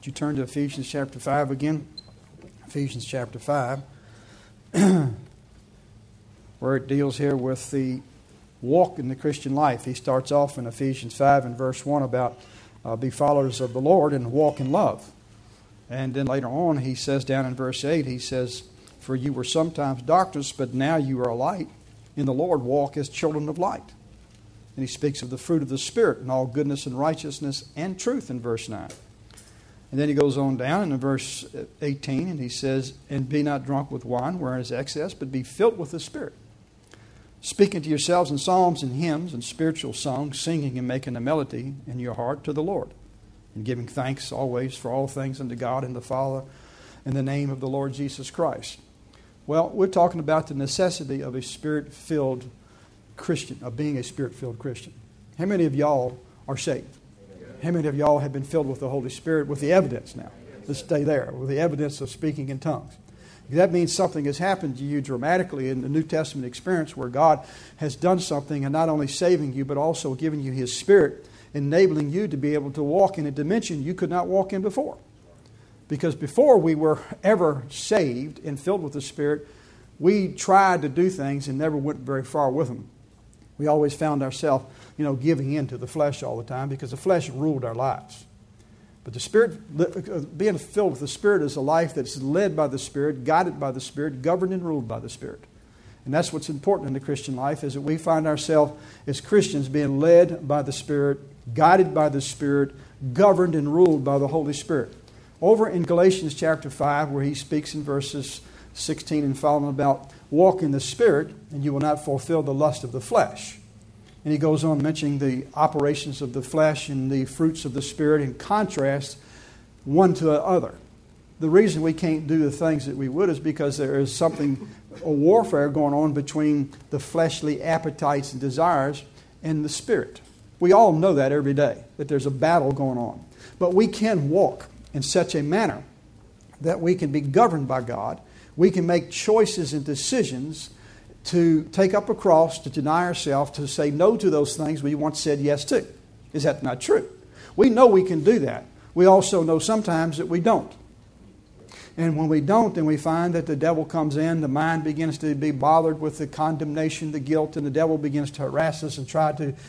Would you turn to Ephesians chapter 5 again? Ephesians chapter 5, where it deals here with the walk in the Christian life. He starts off in Ephesians 5 and verse 1 about be followers of the Lord and walk in love. And then later on he says down in verse 8, he says, for you were sometimes darkness, but now you are light. In the Lord walk as children of light. And he speaks of the fruit of the Spirit and all goodness and righteousness and truth in verse 9. And then he goes on down in verse 18 and he says, and be not drunk with wine wherein is excess, but be filled with the Spirit. Speaking to yourselves in psalms and hymns and spiritual songs, singing and making a melody in your heart to the Lord. And giving thanks always for all things unto God and the Father in the name of the Lord Jesus Christ. Well, we're talking about the necessity of a Spirit-filled Christian, of being a Spirit-filled Christian. How many of y'all are saved? How many of y'all have been filled with the Holy Spirit with the evidence now? Let's stay there, with the evidence of speaking in tongues. That means something has happened to you dramatically in the New Testament experience where God has done something and not only saving you, but also giving you His Spirit, enabling you to be able to walk in a dimension you could not walk in before. Because before we were ever saved and filled with the Spirit, we tried to do things and never went very far with them. We always found ourselves, giving in to the flesh all the time because the flesh ruled our lives. But the Spirit, being filled with the Spirit is a life that's led by the Spirit, guided by the Spirit, governed and ruled by the Spirit. And that's what's important in the Christian life, is that we find ourselves as Christians being led by the Spirit, guided by the Spirit, governed and ruled by the Holy Spirit. Over in Galatians chapter 5, where he speaks in verses 16 and following about walk in the Spirit, and you will not fulfill the lust of the flesh. And he goes on mentioning the operations of the flesh and the fruits of the Spirit in contrast one to the other. The reason we can't do the things that we would is because there is a warfare going on between the fleshly appetites and desires and the Spirit. We all know that every day, that there's a battle going on. But we can walk in such a manner that we can be governed by God. We can make choices and decisions to take up a cross, to deny ourselves, to say no to those things we once said yes to. Is that not true? We know we can do that. We also know sometimes that we don't. And when we don't, then we find that the devil comes in, the mind begins to be bothered with the condemnation, the guilt, and the devil begins to harass us and try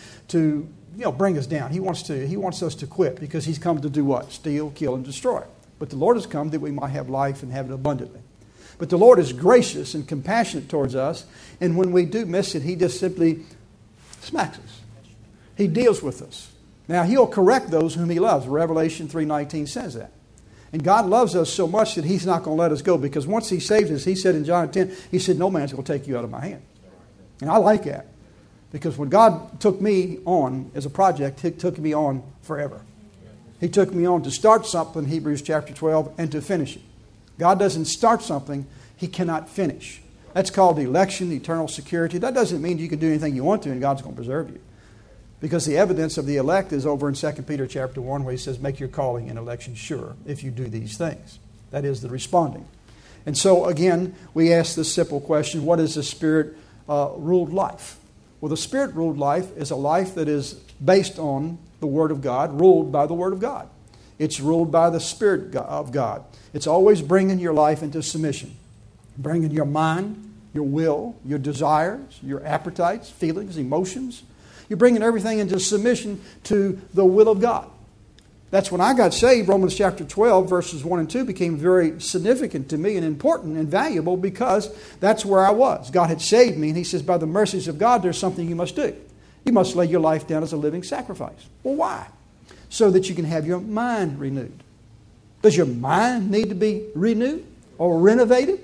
to bring us down. He wants us to quit because he's come to do what? Steal, kill, and destroy. But the Lord has come that we might have life and have it abundantly. But the Lord is gracious and compassionate towards us, and when we do miss it, He just simply smacks us. He deals with us. Now, He'll correct those whom He loves. Revelation 3:19 says that. And God loves us so much that He's not going to let us go, because once He saved us, He said in John 10, He said, no man's going to take you out of my hand. And I like that, because when God took me on as a project, He took me on forever. He took me on to start something, Hebrews chapter 12, and to finish it. God doesn't start something He cannot finish. That's called election, eternal security. That doesn't mean you can do anything you want to and God's going to preserve you. Because the evidence of the elect is over in 2 Peter chapter 1, where he says, make your calling and election sure if you do these things. That is the responding. And so again, we ask this simple question, what is a Spirit-ruled life? Well, the Spirit-ruled life is a life that is based on the Word of God, ruled by the Word of God. It's ruled by the Spirit of God. It's always bringing your life into submission. Bringing your mind, your will, your desires, your appetites, feelings, emotions. You're bringing everything into submission to the will of God. That's when I got saved. Romans chapter 12, verses 1 and 2 became very significant to me and important and valuable, because that's where I was. God had saved me, and He says, by the mercies of God, there's something you must do. You must lay your life down as a living sacrifice. Well, why? So that you can have your mind renewed. Does your mind need to be renewed or renovated?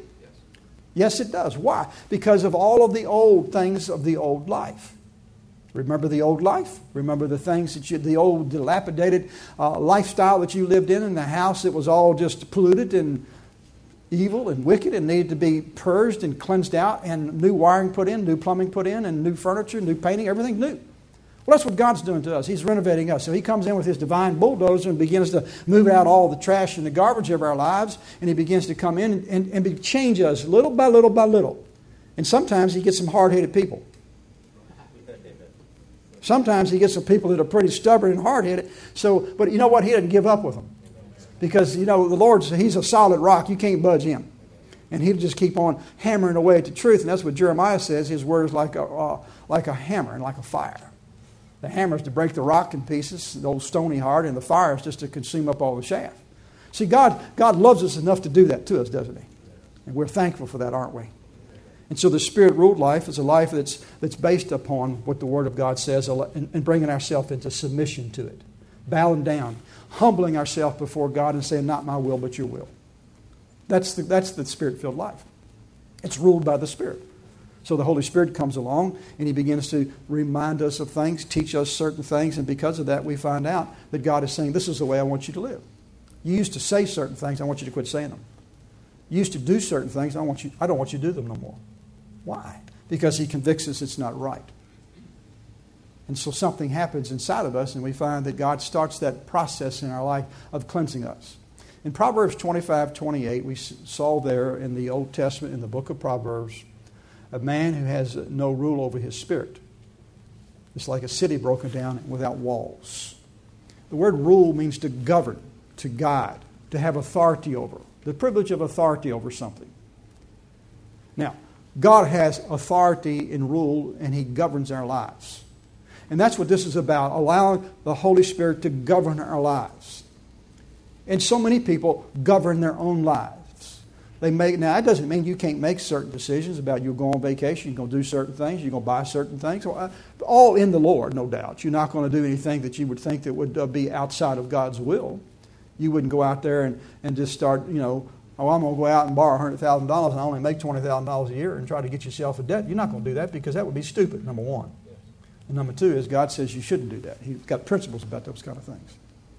Yes, it does. Why? Because of all of the old things of the old life. Remember the old life? Remember the things the old dilapidated lifestyle that you lived in the house that was all just polluted and evil and wicked and needed to be purged and cleansed out, and new wiring put in, new plumbing put in, and new furniture, new painting, everything new. Well, that's what God's doing to us. He's renovating us. So He comes in with His divine bulldozer and begins to move out all the trash and the garbage of our lives, and He begins to come in and change us little by little by little. And sometimes He gets some hard-headed people. Sometimes He gets some people that are pretty stubborn and hard-headed. But you know what? He doesn't give up with them. Because, the Lord, He's a solid rock. You can't budge Him. And He'll just keep on hammering away at the truth. And that's what Jeremiah says. His word is like a hammer and like a fire. The hammer is to break the rock in pieces, the old stony heart, and the fire is just to consume up all the chaff. See, God loves us enough to do that to us, doesn't He? And we're thankful for that, aren't we? And so the Spirit-ruled life is a life that's based upon what the Word of God says and bringing ourselves into submission to it. Bowing down, humbling ourselves before God and saying, not my will, but your will. That's the Spirit-filled life. It's ruled by the Spirit. So the Holy Spirit comes along and He begins to remind us of things, teach us certain things, and because of that we find out that God is saying, this is the way I want you to live. You used to say certain things, I want you to quit saying them. You used to do certain things, I don't want you to do them no more. Why? Because He convicts us it's not right. And so something happens inside of us and we find that God starts that process in our life of cleansing us. In Proverbs 25:28, we saw there in the Old Testament, in the book of Proverbs, a man who has no rule over his spirit. It's like a city broken down without walls. The word rule means to govern, to guide, to have authority over. The privilege of authority over something. Now, God has authority and rule, and He governs our lives. And that's what this is about, allowing the Holy Spirit to govern our lives. And so many people govern their own lives. Now, that doesn't mean you can't make certain decisions about you going on vacation, you're going to do certain things, you're going to buy certain things. All in the Lord, no doubt. You're not going to do anything that you would think that would be outside of God's will. You wouldn't go out there and just start, I'm going to go out and borrow $100,000 and I only make $20,000 a year and try to get yourself a debt. You're not going to do that because that would be stupid, number one. And number two is God says you shouldn't do that. He's got principles about those kind of things.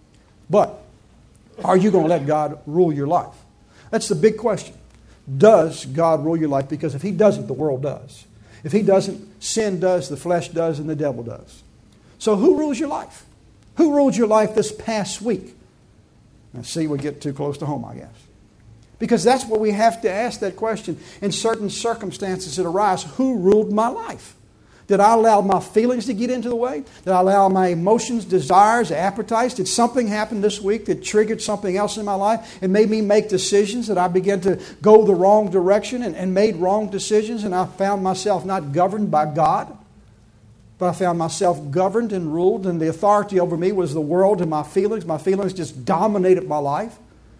But are you going to let God rule your life? That's the big question. Does God rule your life? Because if He doesn't, the world does. If He doesn't, sin does, the flesh does, and the devil does. So who rules your life? Who ruled your life this past week? Now see, we get too close to home, I guess. Because that's what we have to ask that question. In certain circumstances that arise, who ruled my life? Did I allow my feelings to get into the way? Did I allow my emotions, desires, appetites? Did something happen this week that triggered something else in my life and made me make decisions that I began to go the wrong direction and made wrong decisions, and I found myself not governed by God, but I found myself governed and ruled, and the authority over me was the world and my feelings. My feelings just dominated my life.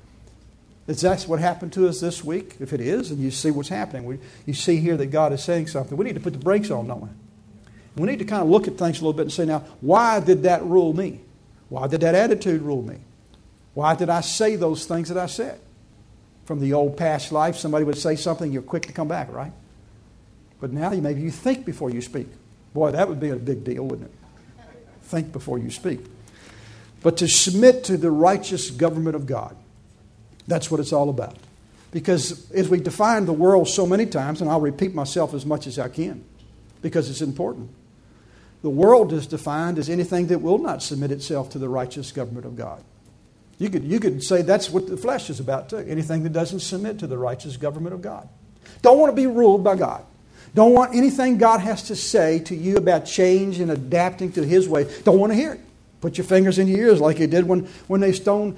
Is that what happened to us this week? If it is, and you see what's happening, you see here that God is saying something. We need to put the brakes on, don't we? We need to kind of look at things a little bit and say, now, why did that rule me? Why did that attitude rule me? Why did I say those things that I said? From the old past life, somebody would say something, you're quick to come back, right? But now maybe you think before you speak. Boy, that would be a big deal, wouldn't it? Think before you speak. But to submit to the righteous government of God. That's what it's all about. Because as we define the world so many times, and I'll repeat myself as much as I can, because it's important. The world is defined as anything that will not submit itself to the righteous government of God. You could say that's what the flesh is about too. Anything that doesn't submit to the righteous government of God. Don't want to be ruled by God. Don't want anything God has to say to you about change and adapting to His way. Don't want to hear it. Put your fingers in your ears like He did when they stoned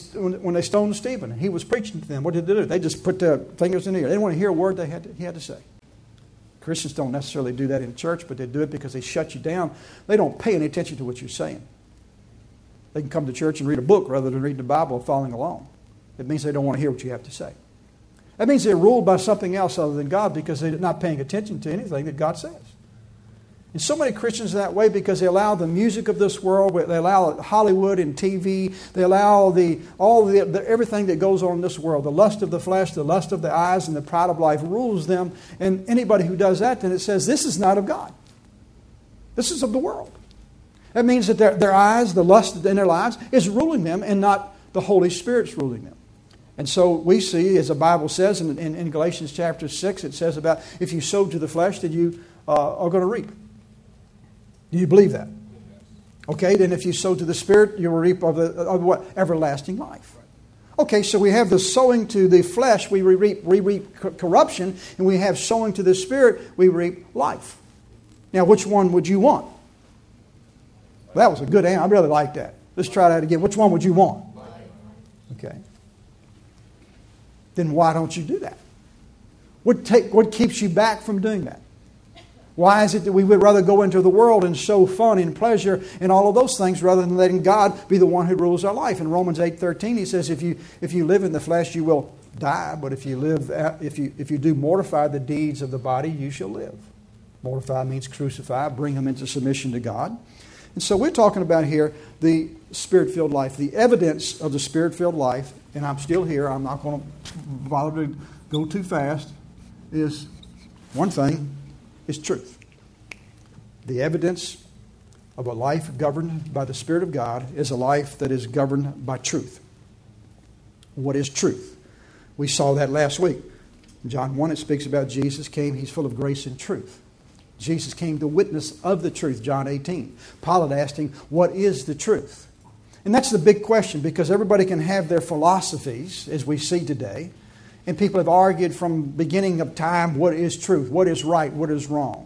Stephen. And He was preaching to them. What did they do? They just put their fingers in the ear. They didn't want to hear a word he had to say. Christians don't necessarily do that in church, but they do it because they shut you down. They don't pay any attention to what you're saying. They can come to church and read a book rather than reading the Bible and following along. It means they don't want to hear what you have to say. That means they're ruled by something else other than God because they're not paying attention to anything that God says. And so many Christians are that way because they allow the music of this world, they allow Hollywood and TV, they allow everything that goes on in this world. The lust of the flesh, the lust of the eyes, and the pride of life rules them. And anybody who does that, then it says, this is not of God. This is of the world. That means that their eyes, the lust in their lives, is ruling them and not the Holy Spirit's ruling them. And so we see, as the Bible says in Galatians chapter 6, it says about if you sow to the flesh, then you are going to reap. Do you believe that? Okay, then if you sow to the Spirit, you will reap of what? Everlasting life. Okay, so we have the sowing to the flesh, we reap corruption, and we have sowing to the Spirit, we reap life. Now, which one would you want? That was a good answer. I really like that. Let's try that again. Which one would you want? Okay. Then why don't you do that? What keeps you back from doing that? Why is it that we would rather go into the world and show fun and pleasure and all of those things rather than letting God be the one who rules our life? In Romans 8:13, he says, if you live in the flesh, you will die. But if you do mortify the deeds of the body, you shall live. Mortify means crucify, bring them into submission to God. And so we're talking about here the Spirit-filled life, the evidence of the Spirit-filled life. And I'm still here. I'm not going to bother to go too fast. Is one thing is truth. The evidence of a life governed by the Spirit of God is a life that is governed by truth. What is truth? We saw that last week. In John 1, it speaks about Jesus came. He's full of grace and truth. Jesus came to witness of the truth, John 18. Pilate asked him, what is the truth? And that's the big question, because everybody can have their philosophies, as we see today. And people have argued from beginning of time, what is truth? What is right? What is wrong?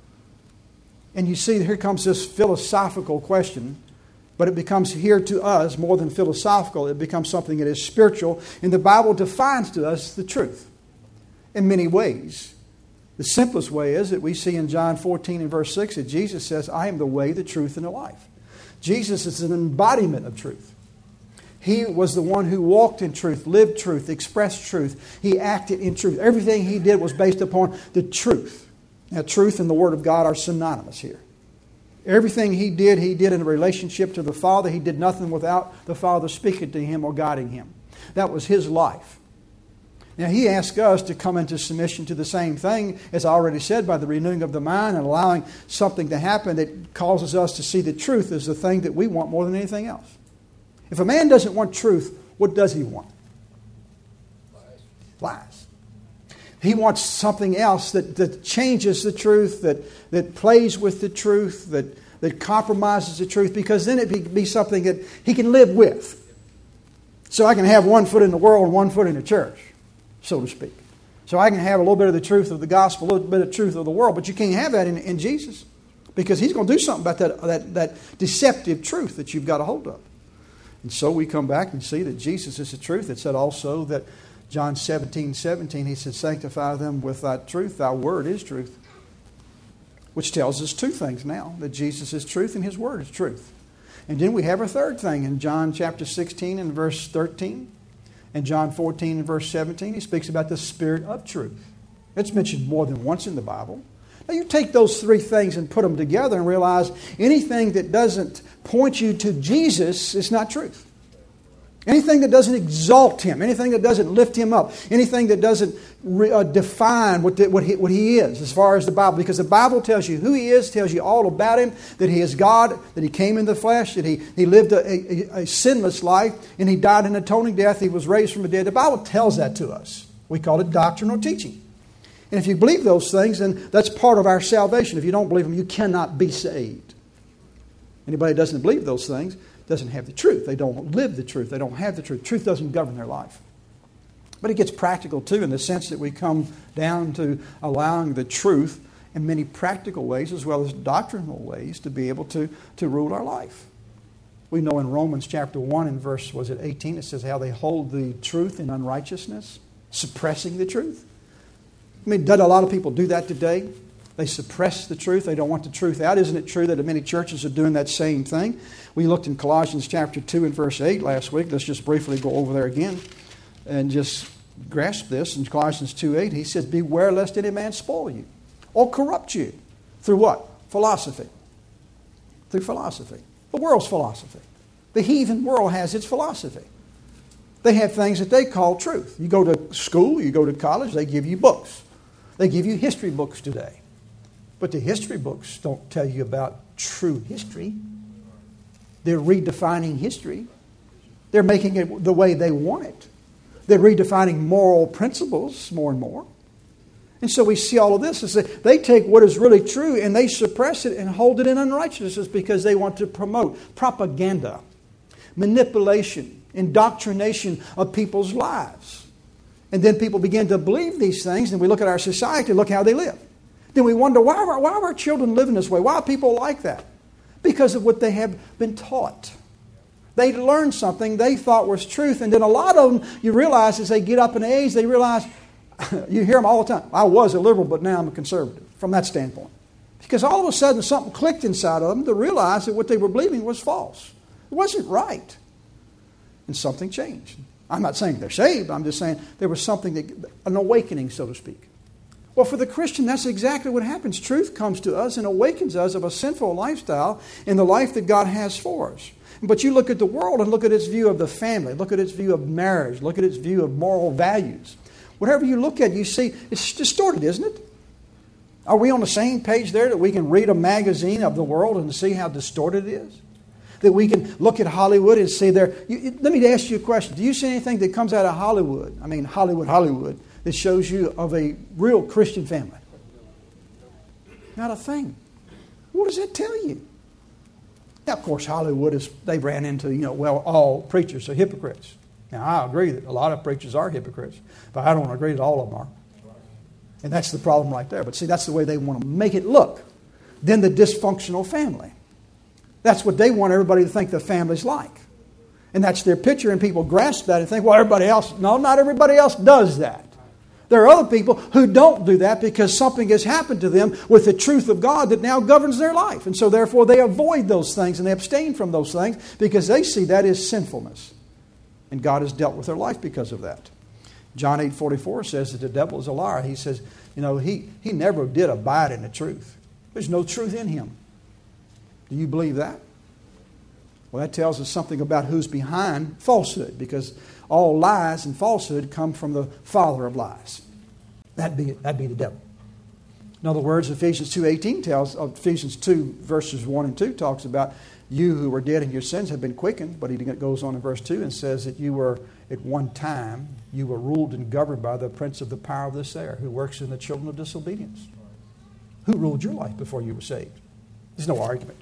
And you see, here comes this philosophical question, but it becomes here to us more than philosophical. It becomes something that is spiritual, and the Bible defines to us the truth in many ways. The simplest way is that we see in John 14 and verse 6 that Jesus says, I am the way, the truth, and the life. Jesus is an embodiment of truth. He was the one who walked in truth, lived truth, expressed truth. He acted in truth. Everything he did was based upon the truth. Now, truth and the Word of God are synonymous here. Everything he did in a relationship to the Father. He did nothing without the Father speaking to him or guiding him. That was his life. Now, he asks us to come into submission to the same thing, as I already said, by the renewing of the mind and allowing something to happen that causes us to see the truth as the thing that we want more than anything else. If a man doesn't want truth, what does he want? Lies. He wants something else that changes the truth, that plays with the truth, that compromises the truth, because then it be something that he can live with. So I can have one foot in the world and one foot in the church, so to speak. So I can have a little bit of the truth of the gospel, a little bit of the truth of the world, but you can't have that in Jesus, because he's going to do something about that deceptive truth that you've got a hold of. And so we come back and see that Jesus is the truth. It said also that John 17:17, he said, sanctify them with thy truth. Thy word is truth. Which tells us two things now, that Jesus is truth and his word is truth. And then we have a third thing in John chapter 16 and verse 13. And John 14 and verse 17, he speaks about the Spirit of truth. It's mentioned more than once in the Bible. Now you take those three things and put them together and realize anything that doesn't point you to Jesus is not truth. Anything that doesn't exalt him, anything that doesn't lift him up, anything that doesn't define what he is as far as the Bible. Because the Bible tells you who he is, tells you all about him, that he is God, that he came in the flesh, that he lived a sinless life, and he died an atoning death, he was raised from the dead. The Bible tells that to us. We call it doctrinal teaching. And if you believe those things, then that's part of our salvation. If you don't believe them, you cannot be saved. Anybody who doesn't believe those things doesn't have the truth. They don't live the truth. They don't have the truth. Truth doesn't govern their life. But it gets practical too, in the sense that we come down to allowing the truth in many practical ways as well as doctrinal ways to be able to rule our life. We know in Romans chapter 1 and verse, 18, it says how they hold the truth in unrighteousness, suppressing the truth. I mean, doesn't a lot of people do that today? They suppress the truth. They don't want the truth out. Isn't it true that many churches are doing that same thing? We looked in Colossians chapter 2 and verse 8 last week. Let's just briefly go over there again and just grasp this. In Colossians 2:8, he says, beware lest any man spoil you or corrupt you. Through what? Philosophy. Through philosophy. The world's philosophy. The heathen world has its philosophy. They have things that they call truth. You go to school, you go to college, they give you books. They give you history books today. But the history books don't tell you about true history. They're redefining history. They're making it the way they want it. They're redefining moral principles more and more. And so we see all of this. They take what is really true and they suppress it and hold it in unrighteousness because they want to promote propaganda, manipulation, indoctrination of people's lives. And then people begin to believe these things, and we look at our society, look how they live. Then we wonder, why are our children living this way? Why are people like that? Because of what they have been taught. They learned something they thought was truth. And then a lot of them, you realize as they get up in age, they realize, you hear them all the time, I was a liberal, but now I'm a conservative, from that standpoint. Because all of a sudden something clicked inside of them to realize that what they were believing was false. It wasn't right. And something changed. I'm not saying they're saved. I'm just saying there was something, an awakening, so to speak. Well, for the Christian, that's exactly what happens. Truth comes to us and awakens us of a sinful lifestyle in the life that God has for us. But you look at the world and look at its view of the family, look at its view of marriage, look at its view of moral values. Whatever you look at, you see, it's distorted, isn't it? Are we on the same page there that we can read a magazine of the world and see how distorted it is? That we can look at Hollywood and see there. Let me ask you a question. Do you see anything that comes out of Hollywood, Hollywood, that shows you of a real Christian family? Not a thing. What does that tell you? Now, of course, Hollywood they ran into, all preachers are hypocrites. Now, I agree that a lot of preachers are hypocrites, but I don't agree that all of them are. And that's the problem right there. But see, that's the way they want to make it look. Then the dysfunctional family. That's what they want everybody to think the family's like. And that's their picture, and people grasp that and think, well, everybody else. No, not everybody else does that. There are other people who don't do that because something has happened to them with the truth of God that now governs their life. And so therefore they avoid those things and they abstain from those things because they see that as sinfulness. And God has dealt with their life because of that. John 8:44 says that the devil is a liar. He says, he never did abide in the truth. There's no truth in him. Do you believe that? Well, that tells us something about who's behind falsehood, because all lies and falsehood come from the father of lies. That'd be the devil. In other words, Ephesians 2 verses 1 and 2 talks about you who were dead in your sins have been quickened, but he goes on in verse 2 and says that you were at one time, you were ruled and governed by the prince of the power of this air, who works in the children of disobedience. Who ruled your life before you were saved? There's no argument.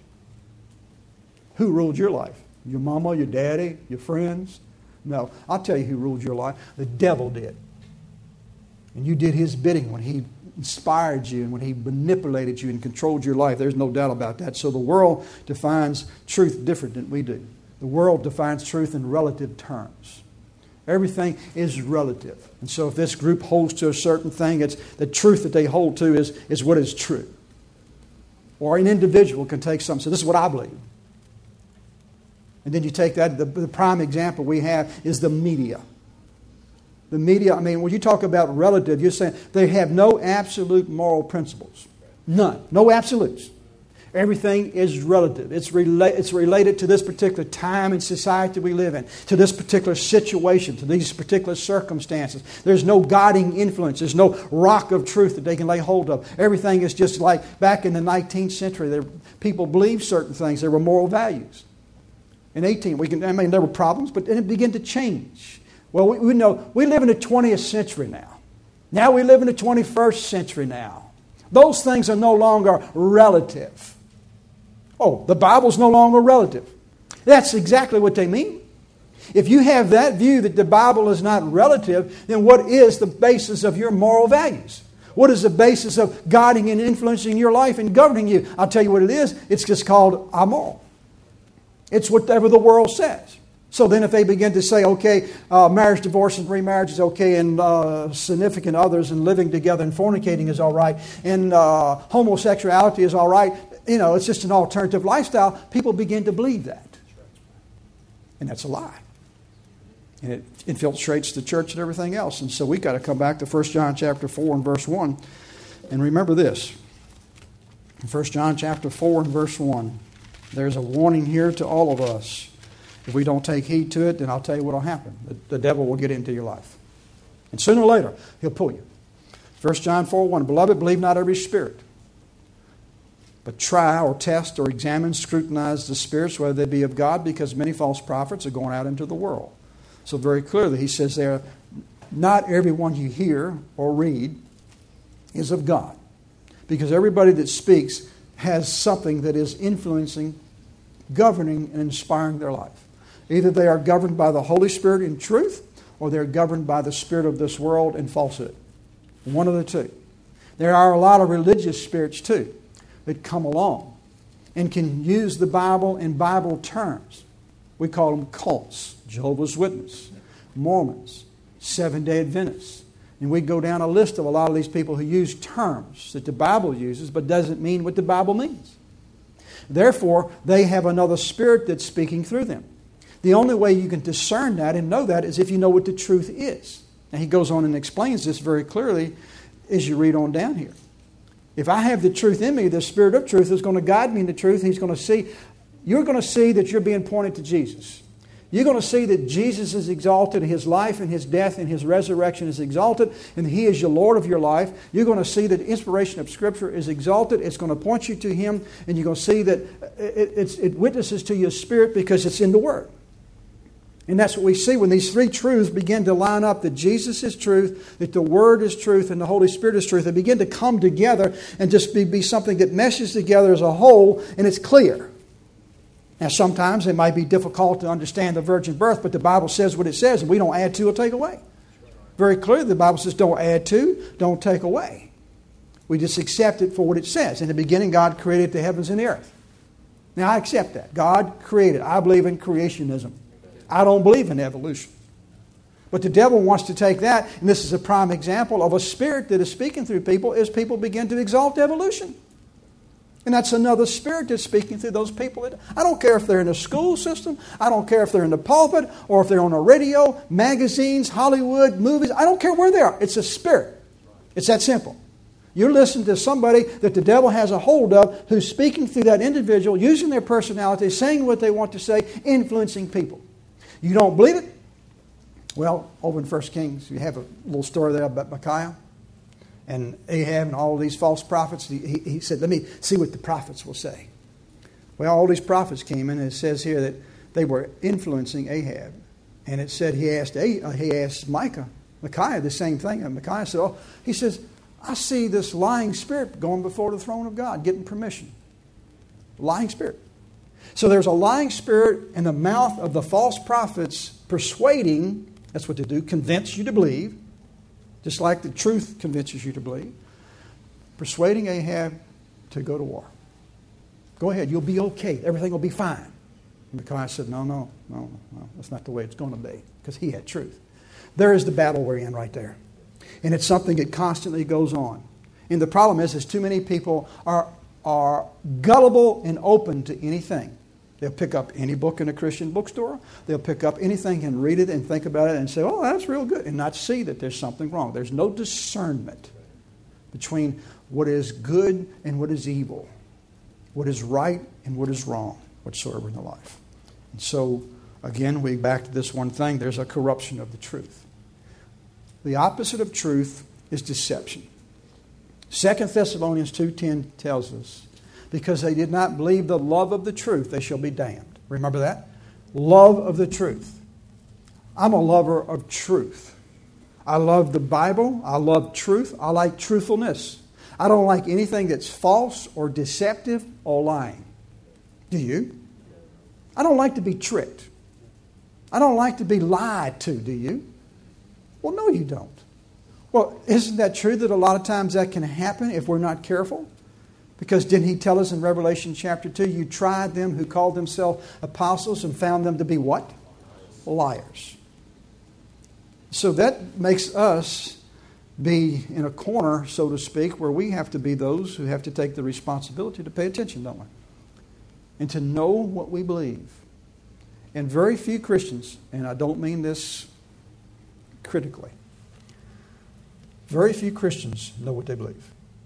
Who ruled your life? Your mama, your daddy, your friends? No, I'll tell you who ruled your life. The devil did. And you did his bidding when he inspired you and when he manipulated you and controlled your life. There's no doubt about that. So the world defines truth different than we do. The world defines truth in relative terms. Everything is relative. And so if this group holds to a certain thing, it's the truth that they hold to is what is true. Or an individual can take something and say, this is what I believe. And then you take that, the prime example we have is the media. The media, when you talk about relative, you're saying they have no absolute moral principles. None. No absolutes. Everything is relative. It's related to this particular time and society we live in, to this particular situation, to these particular circumstances. There's no guiding influence. There's no rock of truth that they can lay hold of. Everything is just like back in the 19th century. People believed certain things. There were moral values. In 18, there were problems, but then it began to change. Well, we know we live in the 20th century now. Now we live in the 21st century now. Those things are no longer relative. Oh, the Bible's no longer relative. That's exactly what they mean. If you have that view that the Bible is not relative, then what is the basis of your moral values? What is the basis of guiding and influencing your life and governing you? I'll tell you what it is. It's just called amoral. It's whatever the world says. So then if they begin to say, okay, marriage, divorce, and remarriage is okay, and significant others and living together and fornicating is all right, and homosexuality is all right, it's just an alternative lifestyle, people begin to believe that. And that's a lie. And it infiltrates the church and everything else. And so we've got to come back to 1 John chapter 4 and verse 1. And remember this. In 1 John chapter 4 and verse 1, there's a warning here to all of us. If we don't take heed to it, then I'll tell you what will happen. The devil will get into your life. And sooner or later, he'll pull you. 1 John 4:1, Beloved, believe not every spirit, but try or test or examine, scrutinize the spirits, whether they be of God, because many false prophets are going out into the world. So very clearly, he says there, not everyone you hear or read is of God. Because everybody that speaks has something that is influencing, governing, and inspiring their life. Either they are governed by the Holy Spirit in truth, or they're governed by the spirit of this world and falsehood. One of the two. There are a lot of religious spirits too that come along and can use the Bible in Bible terms We call them cults, Jehovah's Witnesses, Mormons, Seventh-day Adventists. And we go down a list of a lot of these people who use terms that the Bible uses but doesn't mean what the Bible means. Therefore, they have another spirit that's speaking through them. The only way you can discern that and know that is if you know what the truth is. Now, he goes on and explains this very clearly as you read on down here. If I have the truth in me, the Spirit of truth is going to guide me in the truth. You're going to see that you're being pointed to Jesus. You're going to see that Jesus is exalted, His life and His death and His resurrection is exalted, and He is your Lord of your life. You're going to see that inspiration of Scripture is exalted. It's going to point you to Him, and you're going to see that it witnesses to your spirit because it's in the Word. And that's what we see when these three truths begin to line up, that Jesus is truth, that the Word is truth, and the Holy Spirit is truth. They begin to come together and just be something that meshes together as a whole, and it's clear. Now, sometimes it might be difficult to understand the virgin birth, but the Bible says what it says, and we don't add to or take away. Very clearly, the Bible says don't add to, don't take away. We just accept it for what it says. In the beginning, God created the heavens and the earth. Now, I accept that. God created. I believe in creationism. I don't believe in evolution. But the devil wants to take that, and this is a prime example of a spirit that is speaking through people as people begin to exalt evolution. And that's another spirit that's speaking through those people. I don't care if they're in the school system. I don't care if they're in the pulpit or if they're on the radio, magazines, Hollywood, movies. I don't care where they are. It's a spirit. It's that simple. You're listening to somebody that the devil has a hold of who's speaking through that individual, using their personality, saying what they want to say, influencing people. You don't believe it? Well, over in 1 Kings, you have a little story there about Micaiah and Ahab and all these false prophets. He said, let me see what the prophets will say. Well, all these prophets came in, and it says here that they were influencing Ahab. And it said he asked Micaiah the same thing. And Micaiah said, he says, I see this lying spirit going before the throne of God, getting permission. Lying spirit. So there's a lying spirit in the mouth of the false prophets persuading, that's what they do, convince you to believe, just like the truth convinces you to believe, persuading Ahab to go to war. Go ahead, you'll be okay. Everything will be fine. And Micaiah said, no, that's not the way it's going to be, because he had truth. There is the battle we're in right there. And it's something that constantly goes on. And the problem is too many people are gullible and open to anything. They'll pick up any book in a Christian bookstore. They'll pick up anything and read it and think about it and say, oh, that's real good, and not see that there's something wrong. There's no discernment between what is good and what is evil, what is right and what is wrong whatsoever in the life. And so, again, we back to this one thing. There's a corruption of the truth. The opposite of truth is deception. 2 Thessalonians 2:10 tells us, because they did not believe the love of the truth, they shall be damned. Remember that? Love of the truth. I'm a lover of truth. I love the Bible. I love truth. I like truthfulness. I don't like anything that's false or deceptive or lying. Do you? I don't like to be tricked. I don't like to be lied to, do you? Well, no, you don't. Well, isn't that true that a lot of times that can happen if we're not careful? Because didn't he tell us in Revelation chapter 2, you tried them who called themselves apostles and found them to be what? Liars. So that makes us be in a corner, so to speak, where we have to be those who have to take the responsibility to pay attention, don't we? And to know what we believe. And very few Christians, and I don't mean this critically, very few Christians know what they believe.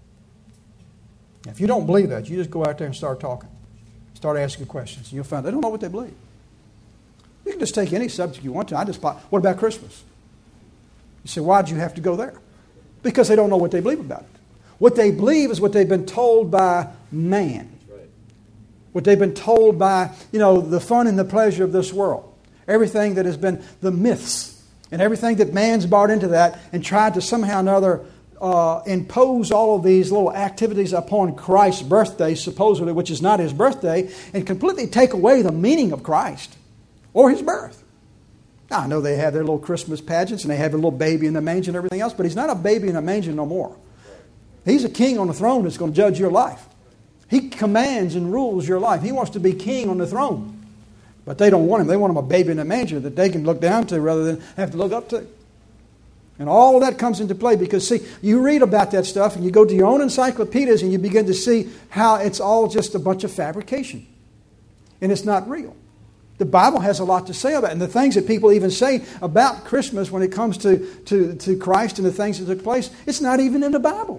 If you don't believe that, you just go out there and start talking. Start asking questions. And you'll find they don't know what they believe. You can just take any subject you want to. What about Christmas? You say, why did you have to go there? Because they don't know what they believe about it. What they believe is what they've been told by man. What they've been told by, the fun and the pleasure of this world. Everything that has been the myths. And everything that man's brought into that and tried to somehow or another impose all of these little activities upon Christ's birthday, supposedly, which is not his birthday, and completely take away the meaning of Christ or his birth. Now, I know they have their little Christmas pageants and they have a little baby in the manger and everything else, but he's not a baby in a manger no more. He's a king on the throne that's going to judge your life. He commands and rules your life. He wants to be king on the throne. But they don't want him. They want him a baby in a manger that they can look down to rather than have to look up to. And all of that comes into play because, see, you read about that stuff and you go to your own encyclopedias and you begin to see how it's all just a bunch of fabrication. And it's not real. The Bible has a lot to say about it. And the things that people even say about Christmas when it comes to Christ and the things that took place, it's not even in the Bible.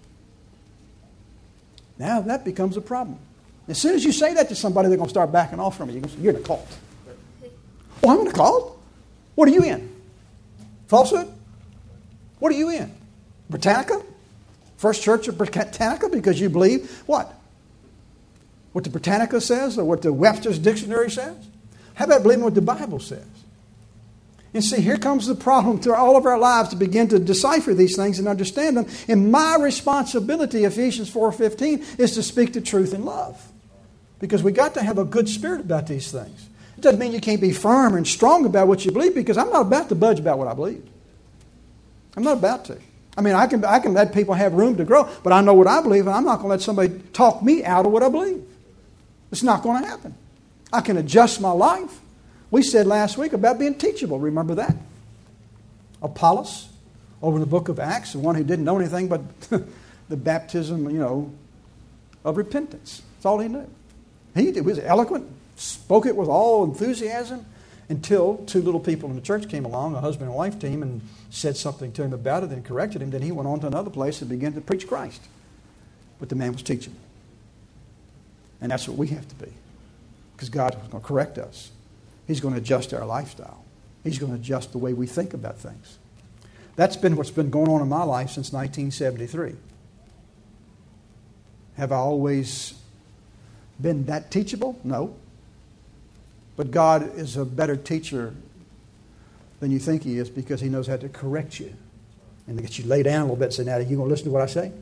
Now that becomes a problem. As soon as you say that to somebody, they're going to start backing off from it. You're in a cult. Oh, I'm in a cult? What are you in? Falsehood? What are you in? Britannica? First Church of Britannica? Because you believe what? What the Britannica says or what the Webster's Dictionary says? How about believing what the Bible says? And see, here comes the problem to all of our lives to begin to decipher these things and understand them. And my responsibility, Ephesians 4:15, is to speak the truth in love. Because we got to have a good spirit about these things. It doesn't mean you can't be firm and strong about what you believe, because I'm not about to budge about what I believe. I'm not about to. I mean, I can let people have room to grow, but I know what I believe, and I'm not going to let somebody talk me out of what I believe. It's not going to happen. I can adjust my life. We said last week about being teachable. Remember that? Apollos, over in the book of Acts, the one who didn't know anything but the baptism, of repentance. That's all he knew. He was eloquent, spoke it with all enthusiasm, until two little people in the church came along, a husband and wife team, and said something to him about it and corrected him. Then he went on to another place and began to preach Christ. But the man was teachable. And that's what we have to be. Because God is going to correct us. He's going to adjust our lifestyle. He's going to adjust the way we think about things. That's been what's been going on in my life since 1973. Have I always been that teachable? No. But God is a better teacher than you think He is, because He knows how to correct you and to get you lay down a little bit and say, now, are you going to listen to what I say?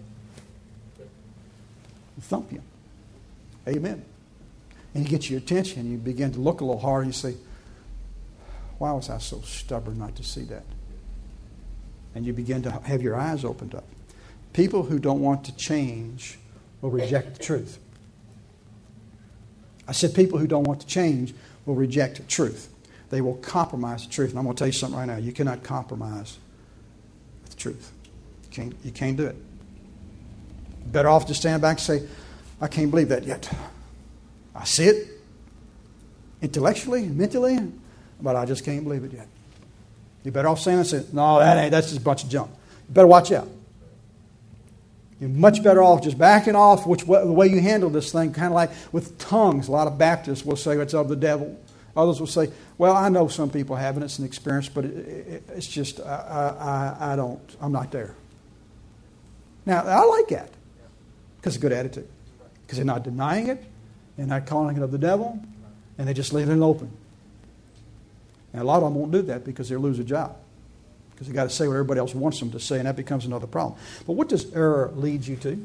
He'll thump you. Amen. And He gets your attention. You begin to look a little hard and you say, why was I so stubborn not to see that? And you begin to have your eyes opened up. People who don't want to change will reject the truth. I said people who don't want to change will reject truth. They will compromise the truth. And I'm going to tell you something right now. You cannot compromise with the truth. You can't do it. Better off to stand back and say, I can't believe that yet. I see it intellectually, mentally, but I just can't believe it yet. You're better off saying that and say, no, that's just a bunch of junk. You better watch out. You're much better off just backing off the way you handle this thing, kind of like with tongues. A lot of Baptists will say it's of the devil. Others will say, well, I know some people have it. It's an experience, but it's just, I'm not there. Now, I like that because it's a good attitude. Because they're not denying it, they're not calling it of the devil, and they just leave it open. And a lot of them won't do that because they'll lose a job. Because they've got to say what everybody else wants them to say, and that becomes another problem. But what does error lead you to?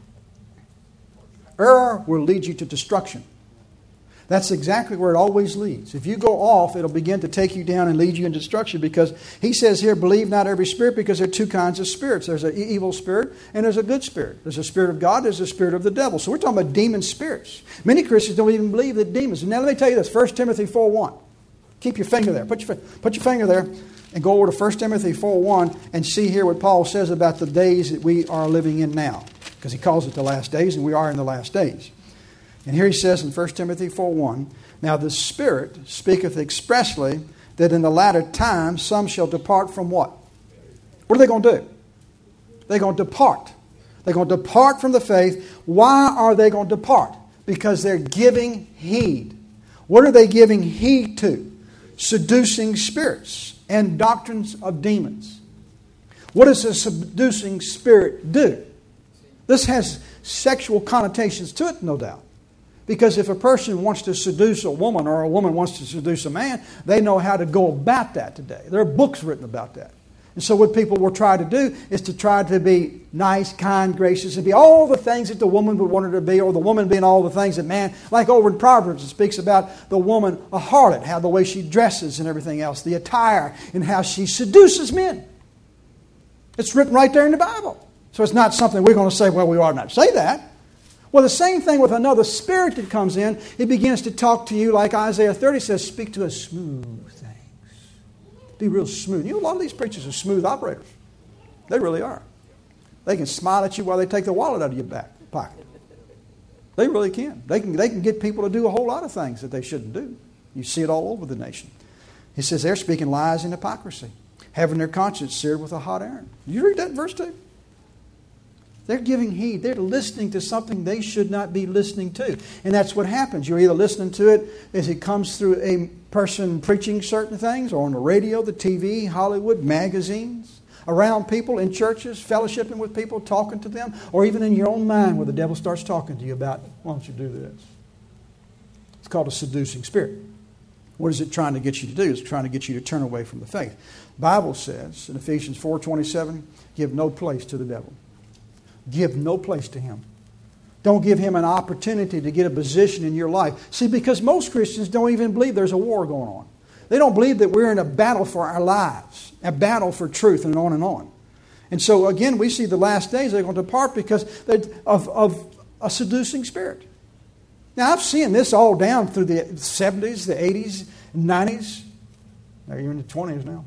Error will lead you to destruction. That's exactly where it always leads. If you go off, it'll begin to take you down and lead you in destruction, because He says here, believe not every spirit, because there are two kinds of spirits. There's an evil spirit and there's a good spirit. There's a spirit of God, there's a spirit of the devil. So we're talking about demon spirits. Many Christians don't even believe that demons. Now let me tell you this, 1 Timothy 4:1. Keep your finger there. Put your finger there and go over to 1 Timothy 4:1 and see here what Paul says about the days that we are living in now. Because he calls it the last days, and we are in the last days. And here he says in 1 Timothy 4:1, now the Spirit speaketh expressly that in the latter times some shall depart from what? What are they going to do? They're going to depart. They're going to depart from the faith. Why are they going to depart? Because they're giving heed. What are they giving heed to? Seducing spirits and doctrines of demons. What does a seducing spirit do? This has sexual connotations to it, no doubt. Because if a person wants to seduce a woman or a woman wants to seduce a man, they know how to go about that today. There are books written about that. And so what people will try to do is to try to be nice, kind, gracious, and be all the things that the woman would want her to be, or the woman being all the things that man, like over in Proverbs, it speaks about the woman, a harlot, how the way she dresses and everything else, the attire, and how she seduces men. It's written right there in the Bible. So it's not something we're going to say, well, we ought not say that. Well, the same thing with another spirit that comes in. It begins to talk to you like Isaiah 30 says, speak to us smooth things. Be real smooth. You know, a lot of these preachers are smooth operators. They really are. They can smile at you while they take the wallet out of your back pocket. They really can. They can get people to do a whole lot of things that they shouldn't do. You see it all over the nation. He says they're speaking lies and hypocrisy, having their conscience seared with a hot iron. You read that in verse 2? They're giving heed. They're listening to something they should not be listening to. And that's what happens. You're either listening to it as it comes through a person preaching certain things, or on the radio, the TV, Hollywood, magazines, around people, in churches, fellowshipping with people, talking to them, or even in your own mind where the devil starts talking to you about, why don't you do this? It's called a seducing spirit. What is it trying to get you to do? It's trying to get you to turn away from the faith. The Bible says in Ephesians 4:27, give no place to the devil. Give no place to him. Don't give him an opportunity to get a position in your life. See, because most Christians don't even believe there's a war going on. They don't believe that we're in a battle for our lives, a battle for truth, and on and on. And so, again, we see the last days they're going to depart because of a seducing spirit. Now, I've seen this all down through the 70s, the 80s, 90s. Now you're in the 20s now.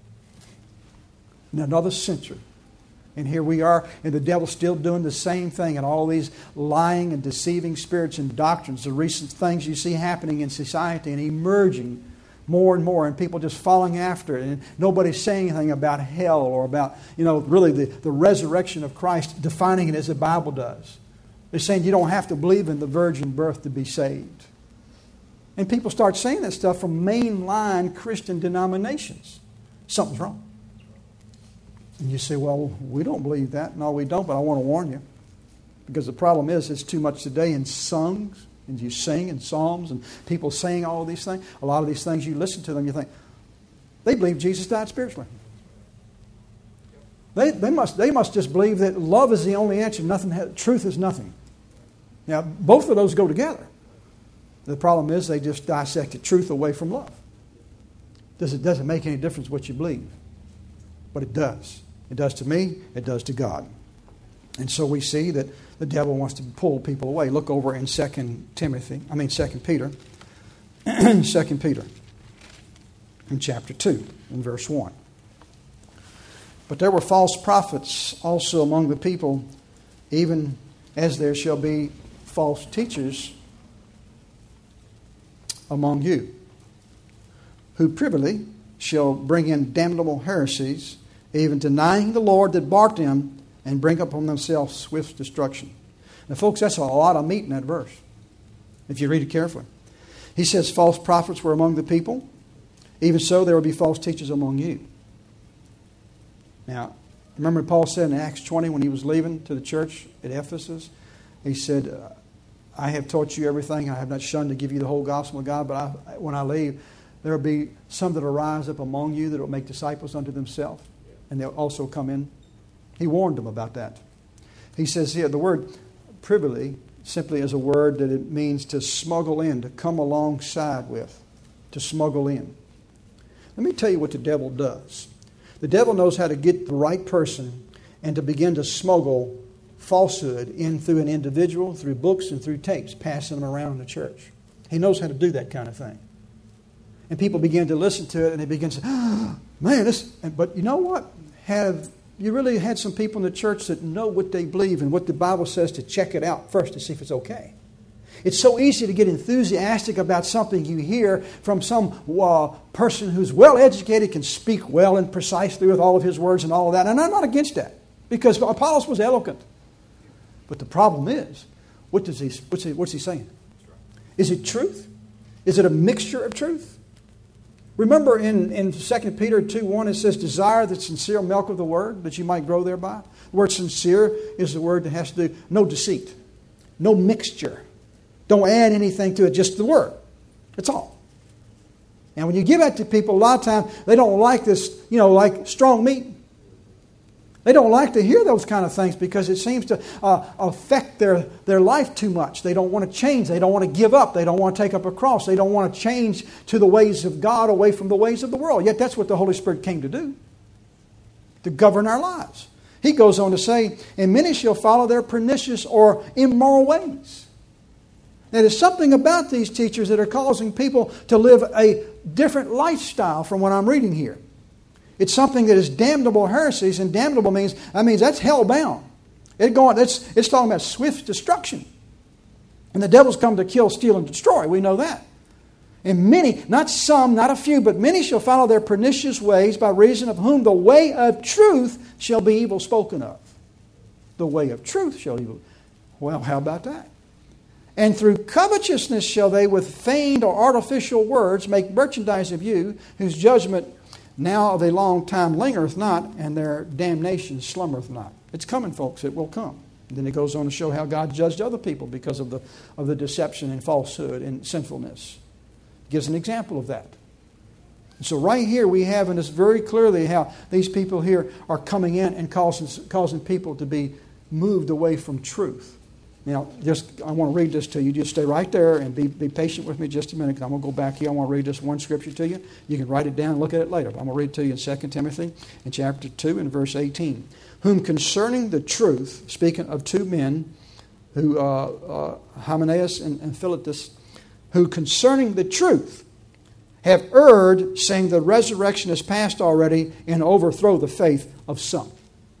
In another century. And here we are, and the devil's still doing the same thing, and all these lying and deceiving spirits and doctrines, the recent things you see happening in society and emerging more and more, and people just following after it, and nobody's saying anything about hell or about, really the resurrection of Christ, defining it as the Bible does. They're saying you don't have to believe in the virgin birth to be saved. And people start saying that stuff from mainline Christian denominations. Something's wrong. And you say, well, we don't believe that. No, we don't, but I want to warn you. Because the problem is, it's too much today in songs, and you sing in psalms, and people saying all of these things. A lot of these things, you listen to them, you think, they believe Jesus died spiritually. They must just believe that love is the only answer. Truth is nothing. Now, both of those go together. The problem is they just dissected truth away from love. It doesn't make any difference what you believe. But it does. It does to me. It does to God. And so we see that the devil wants to pull people away. Look over in 2 Peter. 2 Peter in chapter 2 in verse 1. But there were false prophets also among the people, even as there shall be false teachers among you, who privily shall bring in damnable heresies, even denying the Lord that bought them, and bring upon themselves swift destruction. Now, folks, that's a lot of meat in that verse, if you read it carefully. He says false prophets were among the people. Even so, there will be false teachers among you. Now, remember Paul said in Acts 20 when he was leaving to the church at Ephesus, he said, I have taught you everything. I have not shunned to give you the whole gospel of God, but when I leave, there will be some that will rise up among you that will make disciples unto themselves, and they'll also come in. He warned them about that. He says here, the word privily simply is a word that it means to smuggle in, to come alongside with, to smuggle in. Let me tell you what the devil does. The devil knows how to get the right person and to begin to smuggle falsehood in through an individual, through books and through tapes, passing them around in the church. He knows how to do that kind of thing. And people begin to listen to it, and they begin to say, oh, man, this... But you know what? Have you really had some people in the church that know what they believe and what the Bible says to check it out first to see if it's okay? It's so easy to get enthusiastic about something you hear from some person who's well educated, can speak well and precisely with all of his words and all of that. And I'm not against that, because Apollos was eloquent. But the problem is, what's he saying? Is it truth? Is it a mixture of truth? Remember in 2 Peter 2:1 it says, desire the sincere milk of the word, that you might grow thereby. The word sincere is the word that has to do, no deceit, no mixture. Don't add anything to it, just the word. That's all. And when you give that to people, a lot of times they don't like this, like strong meat. They don't like to hear those kind of things because it seems to affect their life too much. They don't want to change. They don't want to give up. They don't want to take up a cross. They don't want to change to the ways of God away from the ways of the world. Yet that's what the Holy Spirit came to do, to govern our lives. He goes on to say, and many shall follow their pernicious or immoral ways. Now, there's something about these teachers that are causing people to live a different lifestyle from what I'm reading here. It's something that is damnable heresies, and damnable means that's hell-bound. It's talking about swift destruction. And the devil's come to kill, steal, and destroy. We know that. And many, not some, not a few, but many shall follow their pernicious ways, by reason of whom the way of truth shall be evil spoken of. The way of truth shall be evil. Well, how about that? And through covetousness shall they with feigned or artificial words make merchandise of you, whose judgment now of a long time lingereth not, and their damnation slumbereth not. It's coming, folks. It will come. And then it goes on to show how God judged other people because of the deception and falsehood and sinfulness. It gives an example of that. And so right here we have in this very clearly how these people here are coming in and causing people to be moved away from truth. Now, I want to read this to you. Just stay right there and be patient with me just a minute, because I'm going to go back here. I want to read this one scripture to you. You can write it down and look at it later. But I'm going to read it to you in 2 Timothy in chapter 2 and verse 18. Whom concerning the truth, speaking of two men, who Hymenaeus and Philetus, who concerning the truth have erred, saying the resurrection is past already, and overthrow the faith of some.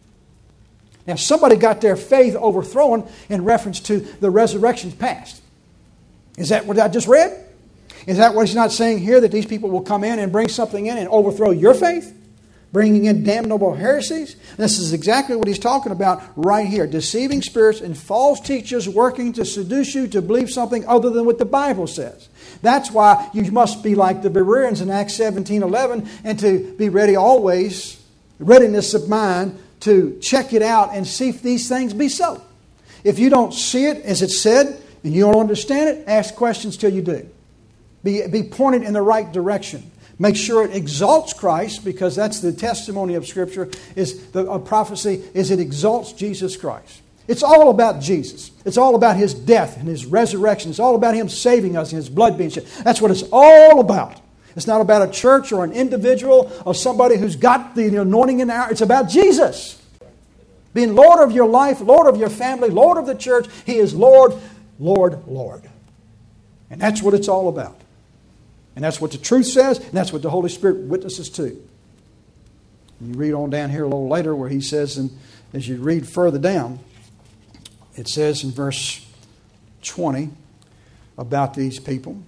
Now, somebody got their faith overthrown in reference to the resurrection's past. Is that what I just read? Is that what he's not saying here, that these people will come in and bring something in and overthrow your faith? Bringing in damnable heresies? This is exactly what he's talking about right here. Deceiving spirits and false teachers working to seduce you to believe something other than what the Bible says. That's why you must be like the Bereans in Acts 17:11, and to be ready always, readiness of mind, to check it out and see if these things be so. If you don't see it as it's said and you don't understand it, ask questions till you do. Be pointed in the right direction. Make sure it exalts Christ, because that's the testimony of Scripture, of prophecy, is it exalts Jesus Christ. It's all about Jesus. It's all about His death and His resurrection. It's all about Him saving us and His blood being shed. That's what it's all about. It's not about a church or an individual or somebody who's got the anointing in there. It's about Jesus. Being Lord of your life, Lord of your family, Lord of the church. He is Lord, Lord, Lord. And that's what it's all about. And that's what the truth says, and that's what the Holy Spirit witnesses to. And you read on down here a little later where he says, and as you read further down, it says in verse 20 about these people.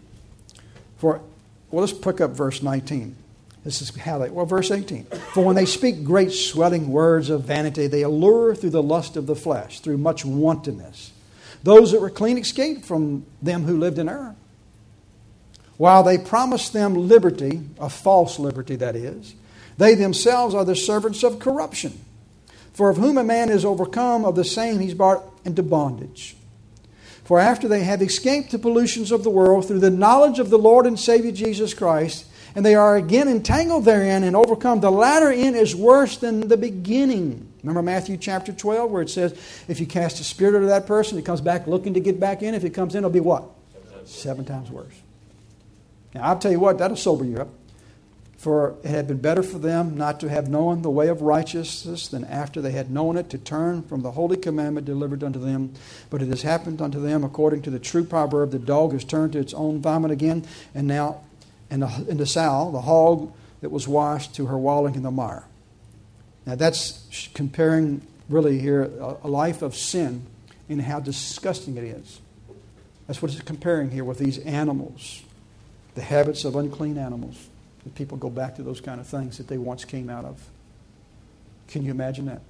Let's pick up verse 19. This is how verse 18. For when they speak great swelling words of vanity, they allure through the lust of the flesh, through much wantonness. Those that were clean escaped from them who lived in error. While they promise them liberty, a false liberty that is, they themselves are the servants of corruption. For of whom a man is overcome, of the same he's brought into bondage. For after they have escaped the pollutions of the world through the knowledge of the Lord and Savior Jesus Christ, and they are again entangled therein and overcome, the latter end is worse than the beginning. Remember Matthew chapter 12 where it says, if you cast a spirit into that person, it comes back looking to get back in. If it comes in, it'll be what? 7 times worse. Now I'll tell you what, that'll sober you up. For it had been better for them not to have known the way of righteousness than after they had known it to turn from the holy commandment delivered unto them. But it has happened unto them according to the true proverb, the dog has turned to its own vomit again, and now in the sow, the hog that was washed, to her walling in the mire. Now that's comparing really here a life of sin and how disgusting it is. That's what it's comparing here with these animals, the habits of unclean animals. That people go back to those kind of things that they once came out of. Can you imagine that?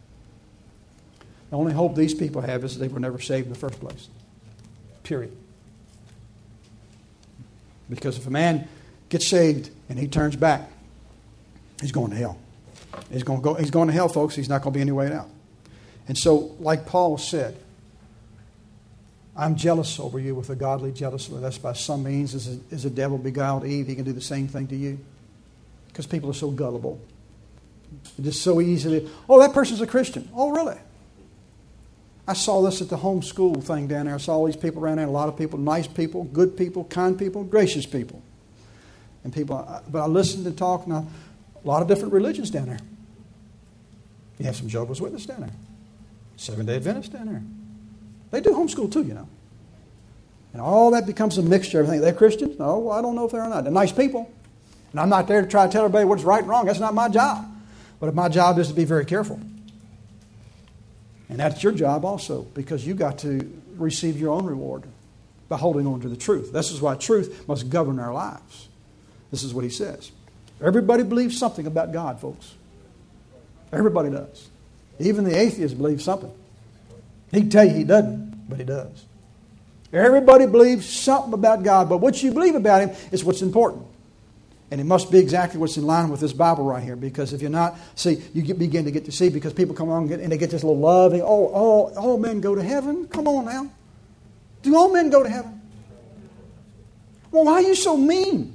The only hope these people have is that they were never saved in the first place. Period. Because if a man gets saved and he turns back, he's going to hell. He's going to hell, folks. He's not going to be any way out. And so, like Paul said, I'm jealous over you with a godly jealousy. That's by some means, as the devil beguiled Eve, he can do the same thing to you. Because people are so gullible. It's just so easily, that person's a Christian. Oh, really? I saw this at the homeschool thing down there. I saw all these people around there, a lot of people, nice people, good people, kind people, gracious people. And people, but I listened and talked, and a lot of different religions down there. You have some Jehovah's Witnesses down there. Seventh-day Adventists down there. They do homeschool too, you know. And all that becomes a mixture. Everything. They're Christians? No, well, I don't know if they're or not. They're nice people. And I'm not there to try to tell everybody what's right and wrong. That's not my job. But my job is to be very careful. And that's your job also, because you got to receive your own reward by holding on to the truth. This is why truth must govern our lives. This is what he says. Everybody believes something about God, folks. Everybody does. Even the atheist believes something. He can tell you he doesn't, but he does. Everybody believes something about God, but what you believe about Him is what's important. And it must be exactly what's in line with this Bible right here, because if you're not, see, you begin to get to see, because people come along and they get this little love, and, all men go to heaven? Come on now. Do all men go to heaven? Well, why are you so mean?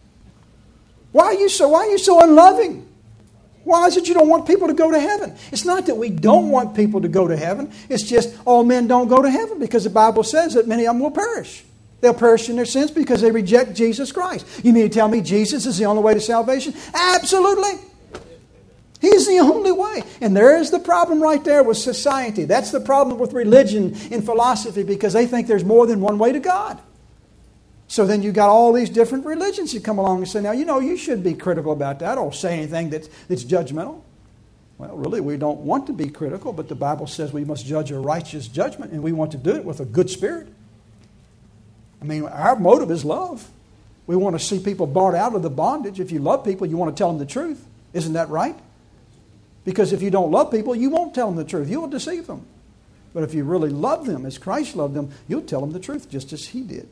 Why are you so unloving? Why is it you don't want people to go to heaven? It's not that we don't want people to go to heaven. It's just all men don't go to heaven, because the Bible says that many of them will perish. They'll perish in their sins because they reject Jesus Christ. You mean to tell me Jesus is the only way to salvation? Absolutely. He's the only way. And there is the problem right there with society. That's the problem with religion and philosophy, because they think there's more than one way to God. So then you got all these different religions that come along and say, now, you should be critical about that or say anything that's judgmental. Well, really, we don't want to be critical, but the Bible says we must judge a righteous judgment, and we want to do it with a good spirit. I mean, our motive is love. We want to see people brought out of the bondage. If you love people, you want to tell them the truth. Isn't that right? Because if you don't love people, you won't tell them the truth. You will deceive them. But if you really love them as Christ loved them, you'll tell them the truth just as He did.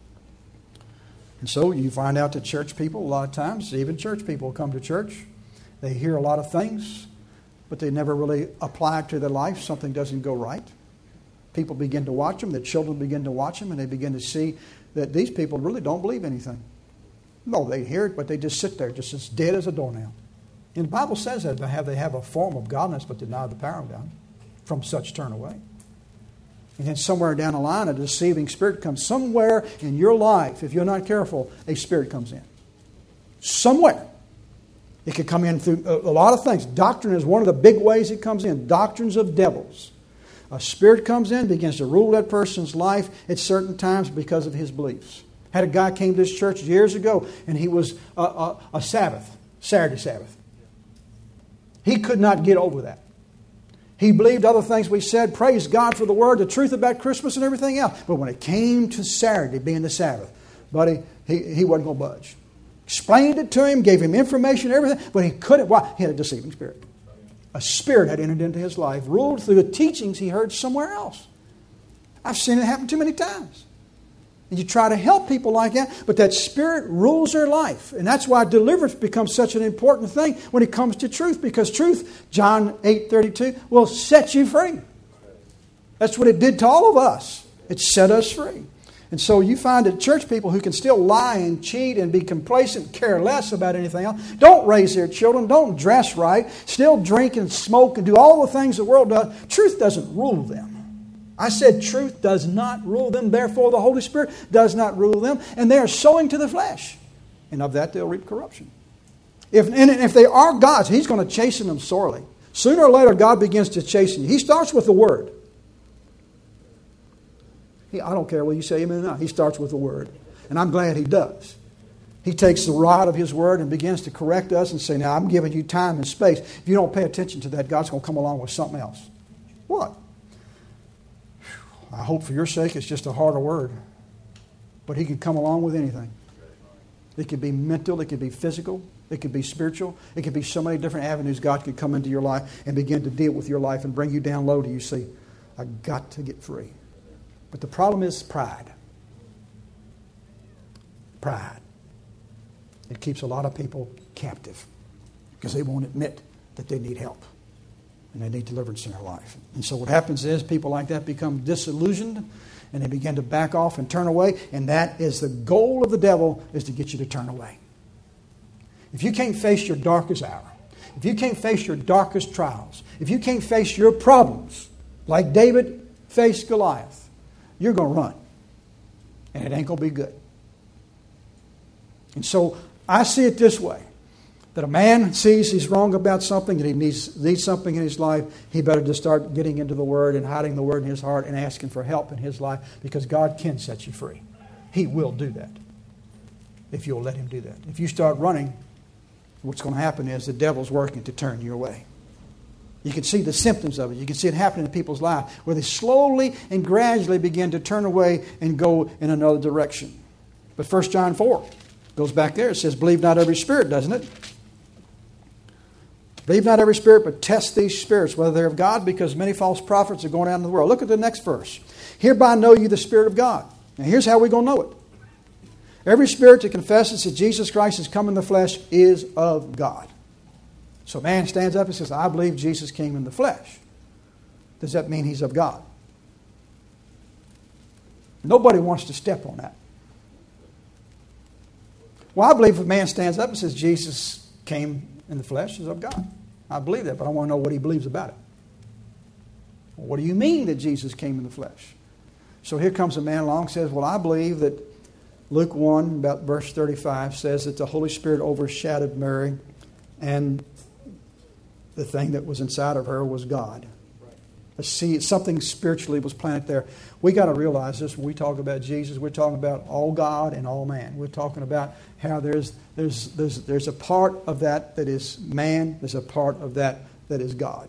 And so you find out that church people, a lot of times, even church people come to church. They hear a lot of things, but they never really apply it to their life. Something doesn't go right. People begin to watch them. The children begin to watch them, and they begin to see that these people really don't believe anything. No, they hear it, but they just sit there, just as dead as a doornail. And the Bible says that they have a form of godliness, but deny the power of God. From such turn away. And then somewhere down the line, a deceiving spirit comes. Somewhere in your life, if you're not careful, a spirit comes in. Somewhere. It could come in through a lot of things. Doctrine is one of the big ways it comes in. Doctrines of devils. A spirit comes in, begins to rule that person's life at certain times because of his beliefs. Had a guy came to this church years ago, and he was a Saturday Sabbath. He could not get over that. He believed other things we said, praise God for the Word, the truth about Christmas and everything else. But when it came to Saturday being the Sabbath, buddy, he wasn't going to budge. Explained it to him, gave him information, everything, but he couldn't. Why? He had a deceiving spirit. A spirit had entered into his life, ruled through the teachings he heard somewhere else. I've seen it happen too many times. And you try to help people like that, but that spirit rules their life. And that's why deliverance becomes such an important thing when it comes to truth, because truth, John 8:32, will set you free. That's what it did to all of us. It set us free. And so you find that church people who can still lie and cheat and be complacent, care less about anything else, don't raise their children, don't dress right, still drink and smoke and do all the things the world does, truth doesn't rule them. I said truth does not rule them, therefore the Holy Spirit does not rule them, and they are sowing to the flesh. And of that they'll reap corruption. If they are God's, He's going to chasten them sorely. Sooner or later God begins to chasten you. He starts with the Word. I don't care whether you say amen or not. He starts with the Word. And I'm glad He does. He takes the rod of His Word and begins to correct us and say, now I'm giving you time and space. If you don't pay attention to that, God's going to come along with something else. What? I hope for your sake it's just a harder word. But He can come along with anything. It could be mental, it could be physical, it could be spiritual. It could be so many different avenues God could come into your life and begin to deal with your life and bring you down low to you see, I've got to get free. But the problem is pride. Pride. It keeps a lot of people captive because they won't admit that they need help. And they need deliverance in their life. And so what happens is people like that become disillusioned and they begin to back off and turn away. And that is the goal of the devil, is to get you to turn away. If you can't face your darkest hour, if you can't face your darkest trials, if you can't face your problems, like David faced Goliath, you're going to run. And it ain't going to be good. And so I see it this way. that a man sees he's wrong about something and he needs something in his life, he better just start getting into the Word and hiding the Word in his heart and asking for help in his life, because God can set you free. He will do that if you'll let Him do that. If you start running, what's going to happen is the devil's working to turn you away. You can see the symptoms of it. You can see it happening in people's lives where they slowly and gradually begin to turn away and go in another direction. But 1 John 4 goes back there. It says, believe not every spirit, doesn't it? Believe not every spirit, but test these spirits, whether they're of God, because many false prophets are going out in the world. Look at the next verse. Hereby know you the Spirit of God. Now here's how we're going to know it. Every spirit that confesses that Jesus Christ has come in the flesh is of God. So man stands up and says, I believe Jesus came in the flesh. Does that mean he's of God? Nobody wants to step on that. Well, I believe if a man stands up and says Jesus came in the flesh is of God. I believe that, but I want to know what he believes about it. Well, what do you mean that Jesus came in the flesh? So here comes a man along and says, well, I believe that Luke 1, about verse 35, says that the Holy Spirit overshadowed Mary and the thing that was inside of her was God. See, something spiritually was planted there. We got to realize this when we talk about Jesus. We're talking about all God and all man. We're talking about how there's a part of that is man. There's a part of that is God.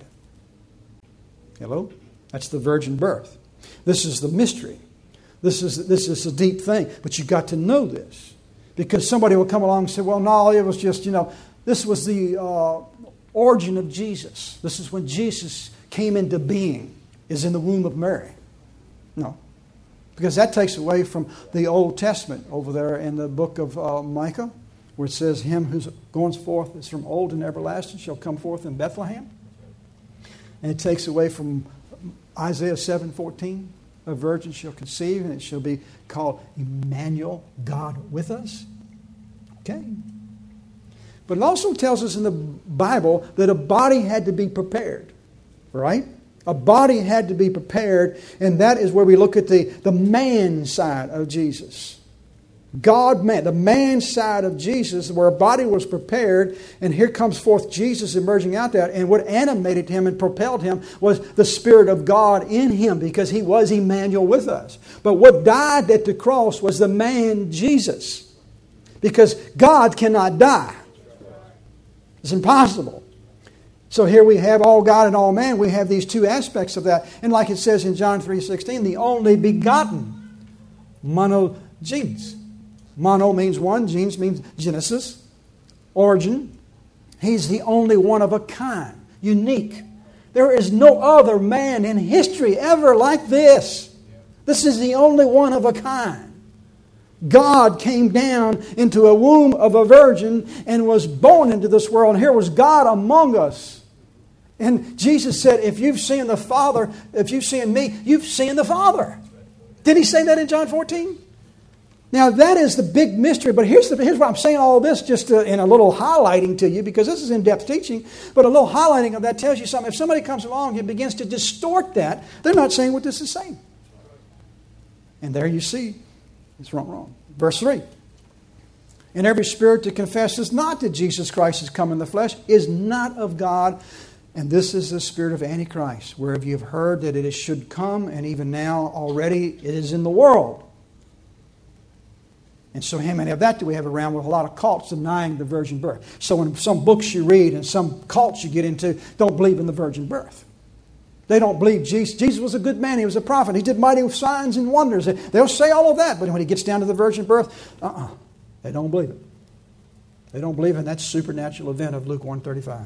Hello? That's the virgin birth. This is the mystery. This is a deep thing. But you've got to know this. Because somebody will come along and say, well, no, it was just, this was the origin of Jesus. This is when Jesus came into being, is in the womb of Mary. No. Because that takes away from the Old Testament over there in the book of Micah, where it says, him who's going forth is from old and everlasting shall come forth in Bethlehem. And it takes away from Isaiah 7:14, a virgin shall conceive and it shall be called Emmanuel, God with us. Okay. But it also tells us in the Bible that a body had to be prepared. Right? A body had to be prepared, and that is where we look at the man side of Jesus. God-man, the man side of Jesus, where a body was prepared, and here comes forth Jesus emerging out there, and what animated him and propelled him was the Spirit of God in him, because he was Emmanuel with us. But what died at the cross was the man Jesus, because God cannot die. It's impossible. So here we have all God and all man. We have these two aspects of that. And like it says in John 3:16, the only begotten, monogenes. Mono means one, genes means Genesis, origin. He's the only one of a kind, unique. There is no other man in history ever like this. This is the only one of a kind. God came down into a womb of a virgin and was born into this world. And here was God among us. And Jesus said, if you've seen the Father, if you've seen me, you've seen the Father. Did he say that in John 14? Now that is the big mystery. But here's why I'm saying all this just in a little highlighting to you, because this is in-depth teaching. But a little highlighting of that tells you something. If somebody comes along and begins to distort that, they're not saying what this is saying. And there you see, it's wrong. Verse 3. And every spirit that confesses not that Jesus Christ has come in the flesh is not of God. And this is the spirit of Antichrist, wherever you've heard that it should come, and even now already it is in the world. And so how many of that do we have around with a lot of cults denying the virgin birth? So in some books you read and some cults you get into don't believe in the virgin birth. They don't believe Jesus. Jesus was a good man. He was a prophet. He did mighty signs and wonders. They'll say all of that, but when he gets down to the virgin birth, they don't believe it. They don't believe in that supernatural event of Luke 1:35.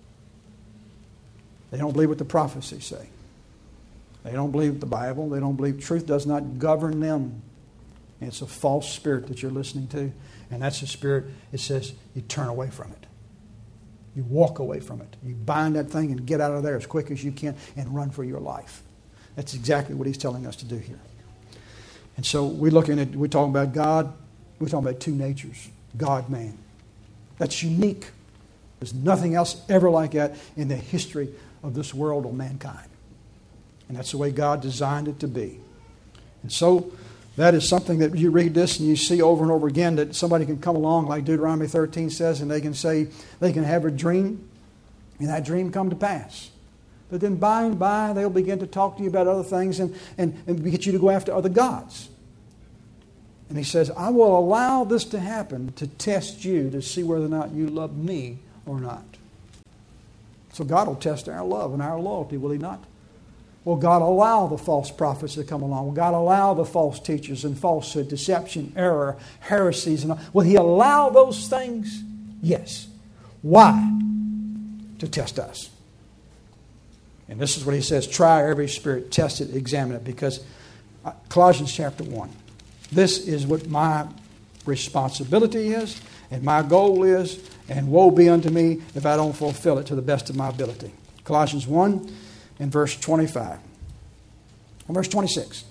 They don't believe what the prophecies say. They don't believe the Bible. They don't believe truth does not govern them. And it's a false spirit that you're listening to. And that's a spirit, it says, you turn away from it. You walk away from it. You bind that thing and get out of there as quick as you can and run for your life. That's exactly what he's telling us to do here. And so we're talking about God. We're talking about two natures. God, man. That's unique. There's nothing else ever like that in the history of this world or mankind. And that's the way God designed it to be. And so That is something that you read this and you see over and over again, that somebody can come along, like Deuteronomy 13 says, and they can say, they can have a dream, and that dream come to pass. But then by and by, they'll begin to talk to you about other things and get you to go after other gods. And he says, I will allow this to happen to test you, to see whether or not you love me or not. So God will test our love and our loyalty, will He not? Will God allow the false prophets to come along? Will God allow the false teachers and falsehood, deception, error, heresies? And all? Will He allow those things? Yes. Why? To test us. And this is what He says, try every spirit, test it, examine it. Because Colossians chapter 1, this is what my responsibility is and my goal is, and woe be unto me if I don't fulfill it to the best of my ability. Colossians 1 and verse 25. And verse 26.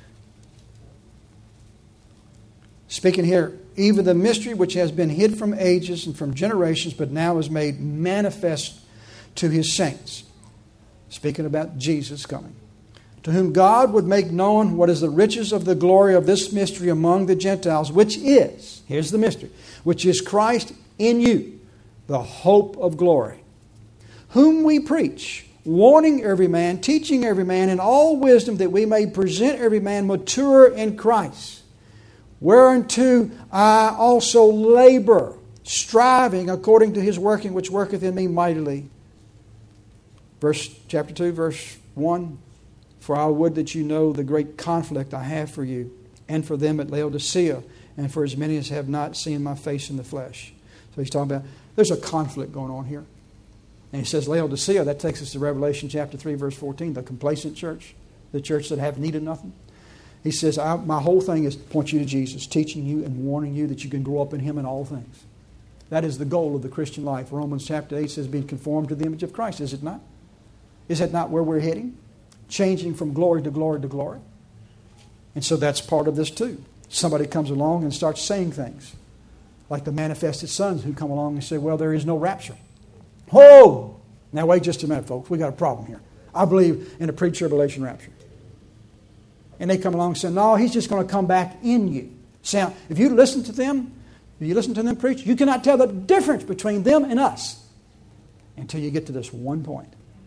Speaking here, even the mystery which has been hid from ages and from generations, but now is made manifest to His saints. Speaking about Jesus coming. To whom God would make known what is the riches of the glory of this mystery among the Gentiles, which is, here's the mystery, which is Christ in you, the hope of glory. Whom we preach, warning every man, teaching every man in all wisdom, that we may present every man mature in Christ. Whereunto I also labor, striving according to His working which worketh in me mightily. Chapter 2, verse 1. For I would that you know the great conflict I have for you, and for them at Laodicea, and for as many as have not seen my face in the flesh. So he's talking about, there's a conflict going on here. And he says Laodicea, that takes us to Revelation chapter 3, verse 14, the complacent church, the church that have need of nothing. He says, my whole thing is to point you to Jesus, teaching you and warning you that you can grow up in Him in all things. That is the goal of the Christian life. Romans chapter 8 says, being conformed to the image of Christ, is it not? Is that not where we're heading? Changing from glory to glory to glory. And so that's part of this too. Somebody comes along and starts saying things, like the manifested sons who come along and say, well, there is no rapture. Oh! Now wait just a minute, folks. We got a problem here. I believe in a pre-tribulation rapture. And they come along and say, no, He's just going to come back in you. So if you listen to them preach, you cannot tell the difference between them and us until you get to this one point.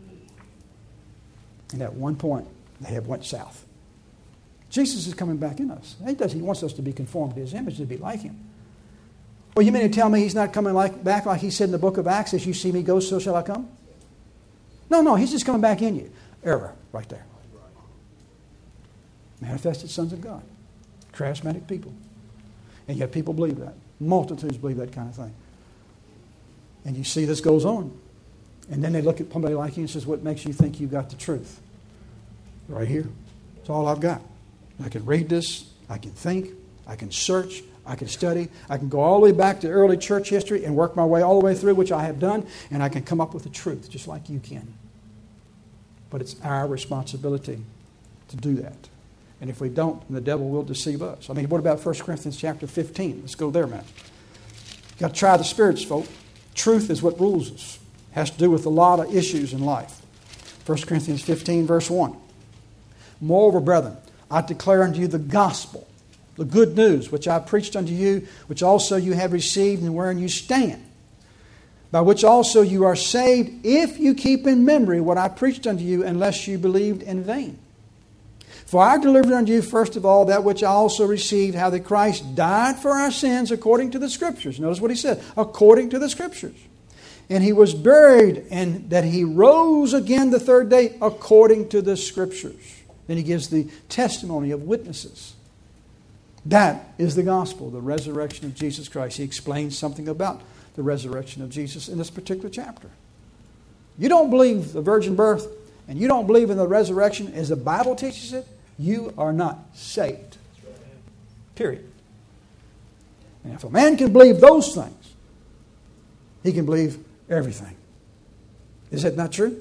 And at one point, they have went south. Jesus is coming back in us. He wants us to be conformed to His image, to be like Him. Well, you mean to tell me He's not coming back like He said in the book of Acts, as you see me go, so shall I come? No, He's just coming back in you. Error, right there. Manifested sons of God. Charismatic people. And yet people believe that. Multitudes believe that kind of thing. And you see this goes on. And then they look at somebody like you and says, what makes you think you got the truth? Right here. It's all I've got. I can read this. I can think. I can search. I can study. I can go all the way back to early church history and work my way all the way through, which I have done. And I can come up with the truth, just like you can. But it's our responsibility to do that. And if we don't, the devil will deceive us. I mean, what about 1 Corinthians chapter 15? Let's go there a minute. You've got to try the spirits, folks. Truth is what rules us. It has to do with a lot of issues in life. 1 Corinthians 15, verse 1. Moreover, brethren, I declare unto you the gospel, the good news, which I preached unto you, which also you have received and wherein you stand, by which also you are saved, if you keep in memory what I preached unto you, unless you believed in vain. For I delivered unto you first of all that which I also received, how that Christ died for our sins according to the Scriptures. Notice what he said, according to the Scriptures. And He was buried, and that He rose again the third day according to the Scriptures. Then he gives the testimony of witnesses. That is the gospel, the resurrection of Jesus Christ. He explains something about the resurrection of Jesus in this particular chapter. You don't believe the virgin birth, and you don't believe in the resurrection as the Bible teaches it, you are not saved. Period. And if a man can believe those things, he can believe everything. Is that not true?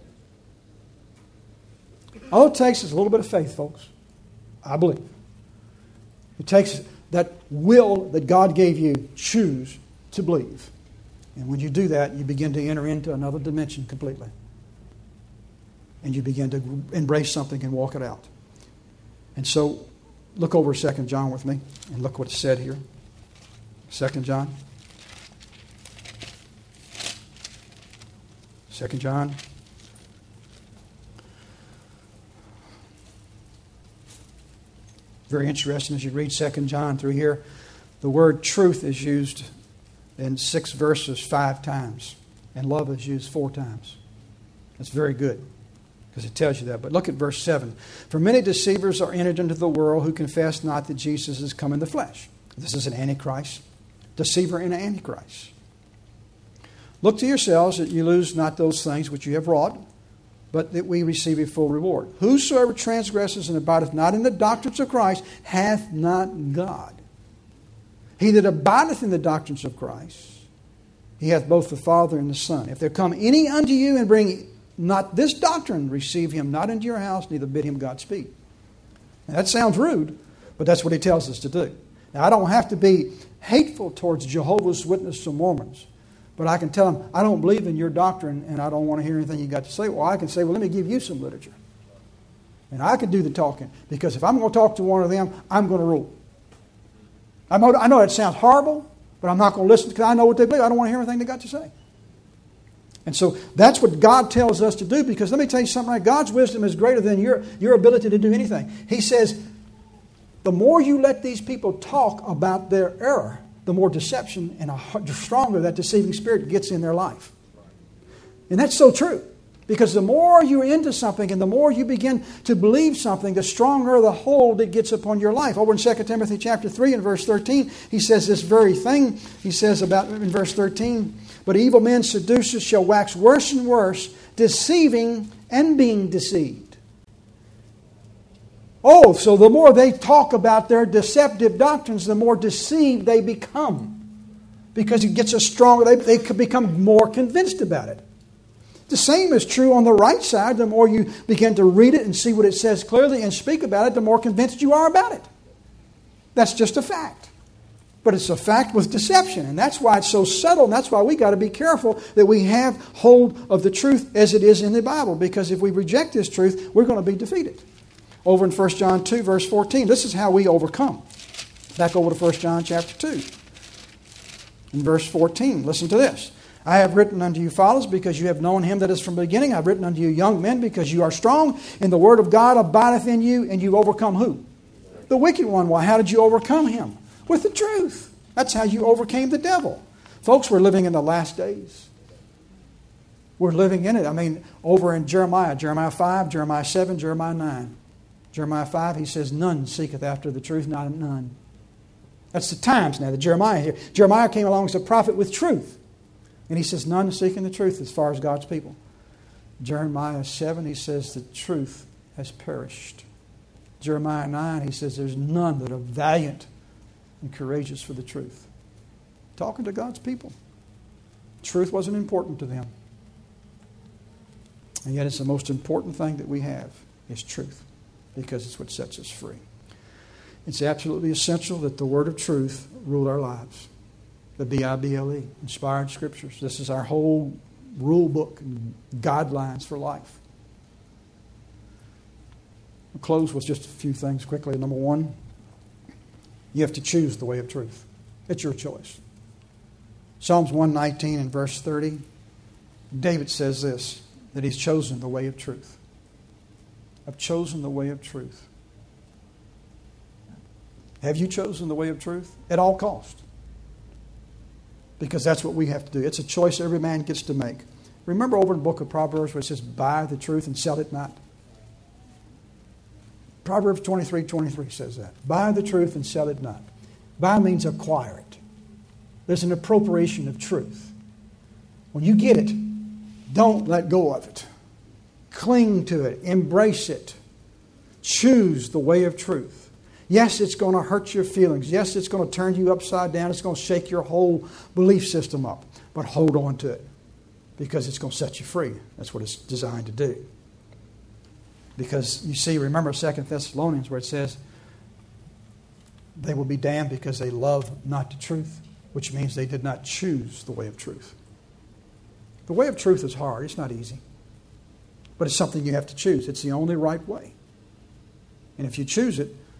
All it takes is a little bit of faith, folks. I believe. It takes that will that God gave you, choose to believe. And when you do that, you begin to enter into another dimension completely. And you begin to embrace something and walk it out. And so Look over 2 John with me and look what's said here. 2 John. 2 John. Very interesting as you read 2 John through here. The word truth is used in 6 verses 5 times. And love is used 4 times. That's very good because it tells you that. But look at verse 7. For many deceivers are entered into the world who confess not that Jesus is come in the flesh. This is an antichrist. Deceiver and antichrist. Look to yourselves that you lose not those things which you have wrought, but that we receive a full reward. Whosoever transgresses and abideth not in the doctrines of Christ hath not God. He that abideth in the doctrines of Christ, he hath both the Father and the Son. If there come any unto you and bring not this doctrine, receive him not into your house, neither bid him Godspeed. Now, that sounds rude, but that's what he tells us to do. Now, I don't have to be hateful towards Jehovah's Witnesses or Mormons, but I can tell them, I don't believe in your doctrine and I don't want to hear anything you got to say. Well, I can say, well, let me give you some literature. And I can do the talking, because if I'm going to talk to one of them, I'm going to rule. I know it sounds horrible, but I'm not going to listen because I know what they believe. I don't want to hear anything they got to say. And so that's what God tells us to do, because let me tell you something, right? God's wisdom is greater than your ability to do anything. He says, the more you let these people talk about their error, the more deception and the stronger that deceiving spirit gets in their life. And that's so true. Because the more you're into something and the more you begin to believe something, the stronger the hold it gets upon your life. Over in 2 Timothy chapter 3 and verse 13, he says this very thing. He says about in verse 13, but evil men seducers shall wax worse and worse, deceiving and being deceived. Oh, so the more they talk about their deceptive doctrines, the more deceived they become. Because it gets a stronger, they could become more convinced about it. The same is true on the right side. The more you begin to read it and see what it says clearly and speak about it, the more convinced you are about it. That's just a fact. But it's a fact with deception. And that's why it's so subtle. And that's why we got to be careful that we have hold of the truth as it is in the Bible. Because if we reject this truth, we're going to be defeated. Over in 1 John 2, verse 14, this is how we overcome. Back over to 1 John chapter 2. In verse 14, listen to this. I have written unto you, fathers, because you have known him that is from the beginning. I have written unto you, young men, because you are strong, and the word of God abideth in you, and you overcome who? The wicked one. Well, how did you overcome him? With the truth. That's how you overcame the devil. Folks, we're living in the last days. We're living in it. I mean, over in Jeremiah 5, Jeremiah 7, Jeremiah 9. Jeremiah 5, he says, none seeketh after the truth, not none. That's the times now, the Jeremiah here. Jeremiah came along as a prophet with truth. And he says, none seeking the truth as far as God's people. Jeremiah 7, he says, the truth has perished. Jeremiah 9, he says, there's none that are valiant and courageous for the truth. Talking to God's people. Truth wasn't important to them. And yet it's the most important thing that we have is truth, because it's what sets us free. It's absolutely essential that the word of truth rule our lives. The Bible, inspired scriptures. This is our whole rule book and guidelines for life. I'll close with just a few things quickly. Number one, you have to choose the way of truth. It's your choice. Psalms 119 and verse 30, David says this, that he's chosen the way of truth. I've chosen the way of truth. Have you chosen the way of truth? At all cost. Because that's what we have to do. It's a choice every man gets to make. Remember over in the book of Proverbs where it says, buy the truth and sell it not? Proverbs 23:23 says that. Buy the truth and sell it not. Buy means acquire it. There's an appropriation of truth. When you get it, don't let go of it. Cling to it. Embrace it. Choose the way of truth. Yes, it's going to hurt your feelings. Yes, it's going to turn you upside down. It's going to shake your whole belief system up. But hold on to it, because it's going to set you free. That's what it's designed to do. Because you see, remember 2 Thessalonians where it says, they will be damned because they love not the truth, which means they did not choose the way of truth. The way of truth is hard. It's not easy. But it's something you have to choose. It's the only right way. And if you choose it,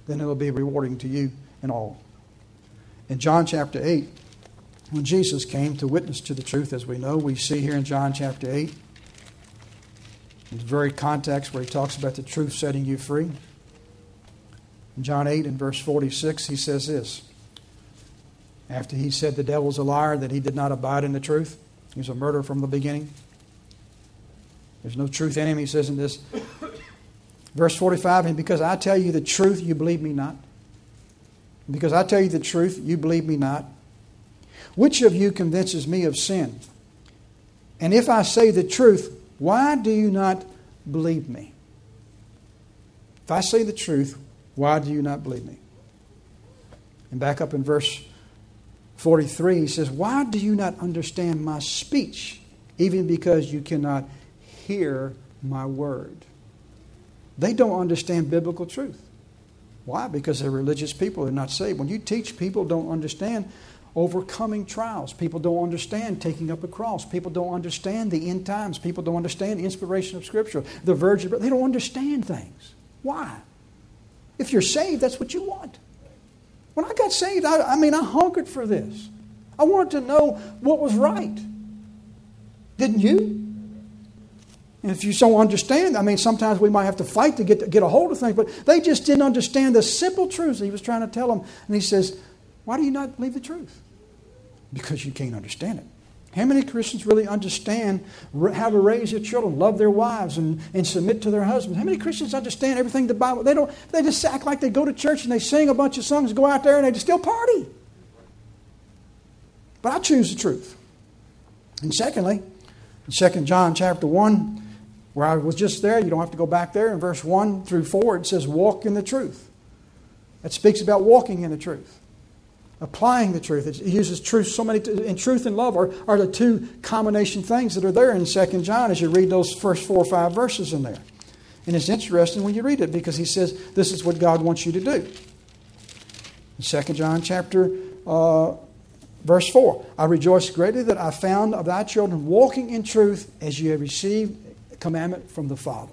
then it'll be rewarding to you and all. In John chapter 8, when Jesus came to witness to the truth, as we know, we see here in John chapter 8, in the very context where he talks about the truth setting you free. In John 8 and verse 46, he says this. After he said the devil's a liar, that he did not abide in the truth. He was a murderer from the beginning. There's no truth in him, he says in this. Verse 45, and because I tell you the truth, you believe me not. Because I tell you the truth, you believe me not. Which of you convinces me of sin? And if I say the truth, why do you not believe me? If I say the truth, why do you not believe me? And back up in verse 43, he says, why do you not understand my speech, even because you cannot hear my word? They don't understand biblical truth. Why? Because they're religious people. They're not saved. When you teach, people don't understand overcoming trials. People don't understand taking up a cross. People don't understand the end times. People don't understand the inspiration of Scripture. The virgin birth. They don't understand things. Why? If you're saved, that's what you want. When I got saved, I hungered for this. I wanted to know what was right. Didn't you? And if you don't understand, sometimes we might have to fight to get a hold of things, but they just didn't understand the simple truths he was trying to tell them. And he says, why do you not believe the truth? Because you can't understand it. How many Christians really understand how to raise their children, love their wives, and submit to their husbands? How many Christians understand everything the Bible? They just act like they go to church and they sing a bunch of songs, go out there and they just still party. But I choose the truth. And secondly, in 2 John chapter 1, where I was just there, you don't have to go back there, in verse 1 through 4, it says, walk in the truth. It speaks about walking in the truth. Applying the truth. It uses truth and truth and love are the two combination things that are there in 2 John as you read those first 4 or 5 verses in there. And it's interesting when you read it because he says this is what God wants you to do. In 2 John chapter verse 4, I rejoice greatly that I found of thy children walking in truth as you have received a commandment from the Father.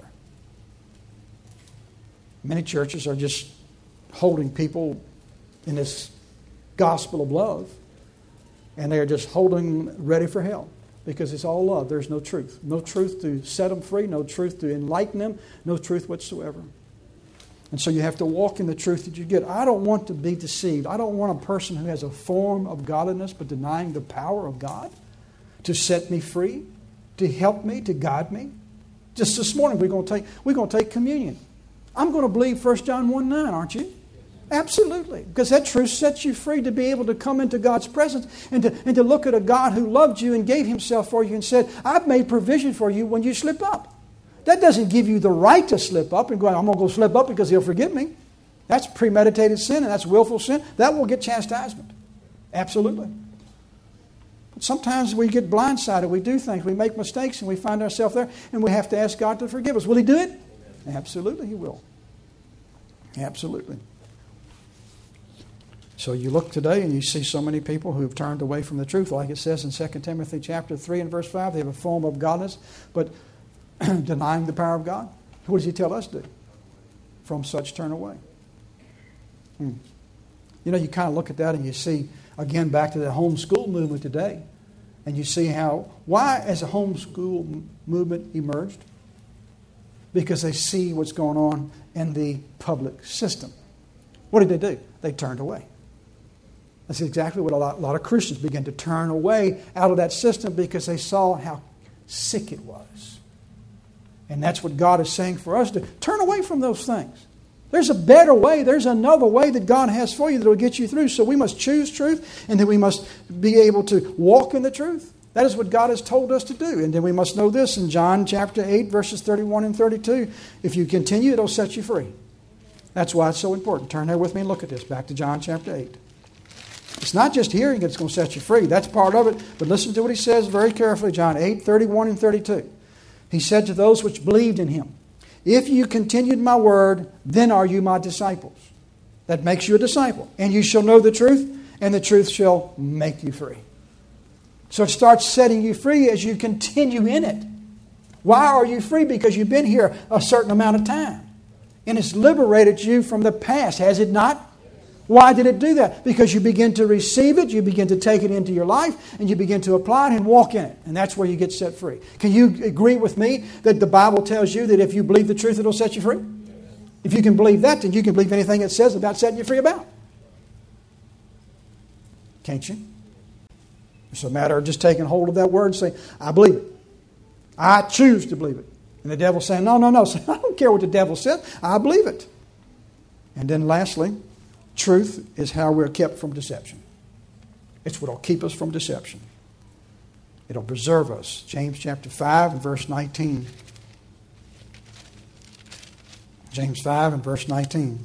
Many churches are just holding people in this gospel of love, and they are just holding them ready for hell because it's all love. There's no truth. No truth to set them free, no truth to enlighten them, no truth whatsoever. And so you have to walk in the truth that you get. I don't want to be deceived. I don't want a person who has a form of godliness but denying the power of God to set me free, to help me, to guide me. Just this morning we're going to take communion. I'm going to believe 1 John 1:9, aren't you? Absolutely. Because that truth sets you free to be able to come into God's presence and to look at a God who loved you and gave himself for you and said, I've made provision for you when you slip up. That doesn't give you the right to slip up and go, I'm going to go slip up because he'll forgive me. That's premeditated sin and that's willful sin. That will get chastisement. Absolutely. But sometimes we get blindsided. We do things. We make mistakes and we find ourselves there and we have to ask God to forgive us. Will he do it? Absolutely, he will. Absolutely. So you look today and you see so many people who have turned away from the truth. Like it says in 2 Timothy chapter 3 and verse 5, they have a form of godliness, but denying the power of God. What does he tell us to do? From such turn away. You kind of look at that and you see, again, back to the homeschool movement today. And you see why has a homeschool movement emerged? Because they see what's going on in the public system. What did they do? They turned away. That's exactly what a lot of Christians began to turn away out of that system because they saw how sick it was. And that's what God is saying for us to turn away from those things. There's a better way. There's another way that God has for you that will get you through. So we must choose truth and then we must be able to walk in the truth. That is what God has told us to do. And then we must know this in John chapter 8 verses 31 and 32. If you continue, it'll set you free. That's why it's so important. Turn there with me and look at this. Back to John chapter 8. It's not just hearing that's going to set you free. That's part of it. But listen to what he says very carefully. John 8, 31 and 32. He said to those which believed in him, if you continued my word, then are you my disciples. That makes you a disciple. And you shall know the truth, and the truth shall make you free. So it starts setting you free as you continue in it. Why are you free? Because you've been here a certain amount of time. And it's liberated you from the past, has it not? Why did it do that? Because you begin to receive it, you begin to take it into your life, and you begin to apply it and walk in it. And that's where you get set free. Can you agree with me that the Bible tells you that if you believe the truth, it'll set you free? If you can believe that, then you can believe anything it says about setting you free about. Can't you? It's a matter of just taking hold of that word and saying, I believe it. I choose to believe it. And the devil's saying, no. I don't care what the devil says. I believe it. And then lastly, truth is how we're kept from deception. It's what will keep us from deception. It'll preserve us. James chapter 5 and verse 19. James 5 and verse 19.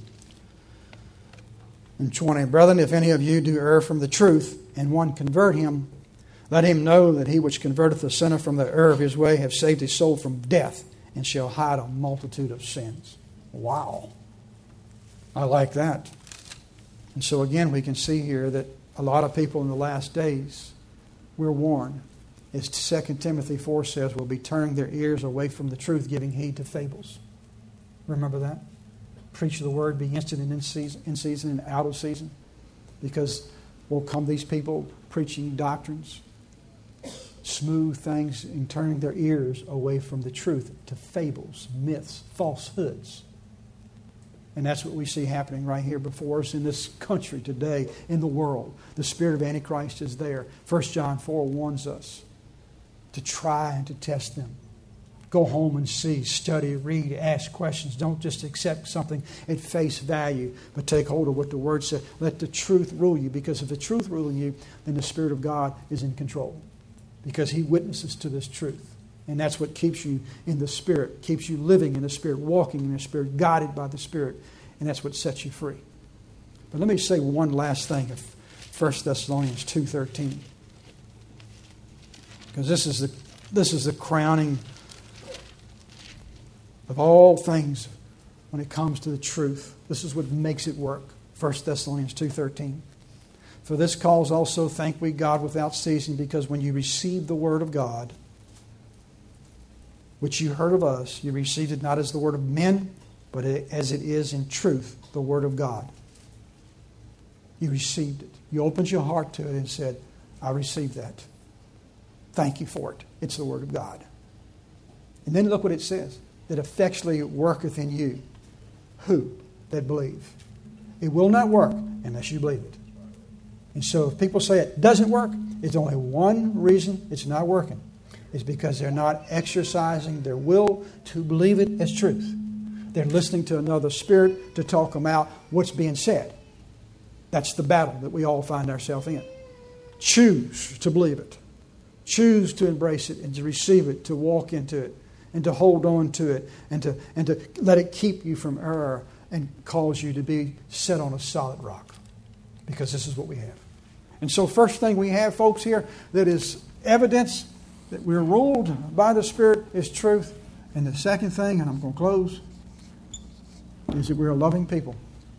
And 20. Brethren, if any of you do err from the truth, and one convert him, let him know that he which converteth the sinner from the error of his way have saved his soul from death, and shall hide a multitude of sins. Wow. I like that. And so again, we can see here that a lot of people in the last days, we're warned, as 2 Timothy 4 says, will be turning their ears away from the truth, giving heed to fables. Remember that? Preach the word, be instant and in season and out of season. Because will come these people preaching doctrines, smooth things, and turning their ears away from the truth to fables, myths, falsehoods. And that's what we see happening right here before us in this country today, in the world. The spirit of Antichrist is there. 1 John 4 warns us to try and to test them. Go home and see, study, read, ask questions. Don't just accept something at face value, but take hold of what the Word says. Let the truth rule you, because if the truth rules you, then the Spirit of God is in control, because He witnesses to this truth. And that's what keeps you in the Spirit, keeps you living in the Spirit, walking in the Spirit, guided by the Spirit. And that's what sets you free. But let me say one last thing of 1 Thessalonians 2:13. Because this is the crowning of all things when it comes to the truth. This is what makes it work. 1 Thessalonians 2:13. For this cause also thank we God without ceasing, because when you received the word of God, which you heard of us, you received it not as the word of men, but as it is in truth, the word of God. You received it. You opened your heart to it and said, I received that. Thank you for it. It's the word of God. And then look what it says. That effectually worketh in you. Who? That believe. It will not work unless you believe it. And so if people say it doesn't work, it's only one reason it's not working. It's because they're not exercising their will to believe it as truth. They're listening to another spirit to talk them out what's being said. That's the battle that we all find ourselves in. Choose to believe it. Choose to embrace it and to receive it, to walk into it, and to hold on to it, and to let it keep you from error and cause you to be set on a solid rock. Because this is what we have. And so first thing we have, folks, here that is evidence that we're ruled by the Spirit is truth. And the second thing, and I'm going to close, is that we're a loving people.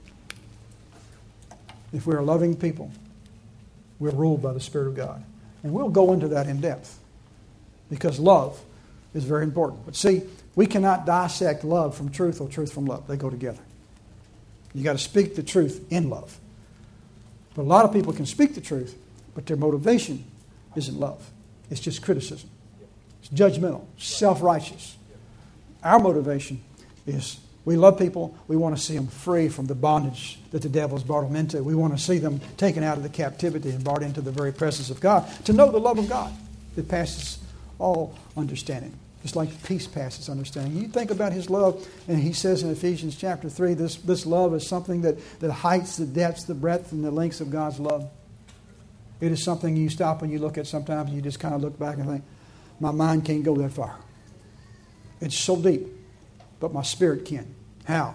If we're a loving people, we're ruled by the Spirit of God. And we'll go into that in depth, because love is very important. But see, we cannot dissect love from truth or truth from love. They go together. You got to speak the truth in love. But a lot of people can speak the truth, but their motivation isn't love. It's just criticism. It's judgmental, self-righteous. Our motivation is we love people. We want to see them free from the bondage that the devil's brought them into. We want to see them taken out of the captivity and brought into the very presence of God, to know the love of God that passes all understanding. Just like peace passes understanding. You think about His love, and He says in Ephesians chapter 3, this love is something that heights the depths, the breadth, and the lengths of God's love. It is something you stop and you look at sometimes, and you just kind of look back and think, my mind can't go that far. It's so deep, but my spirit can. How?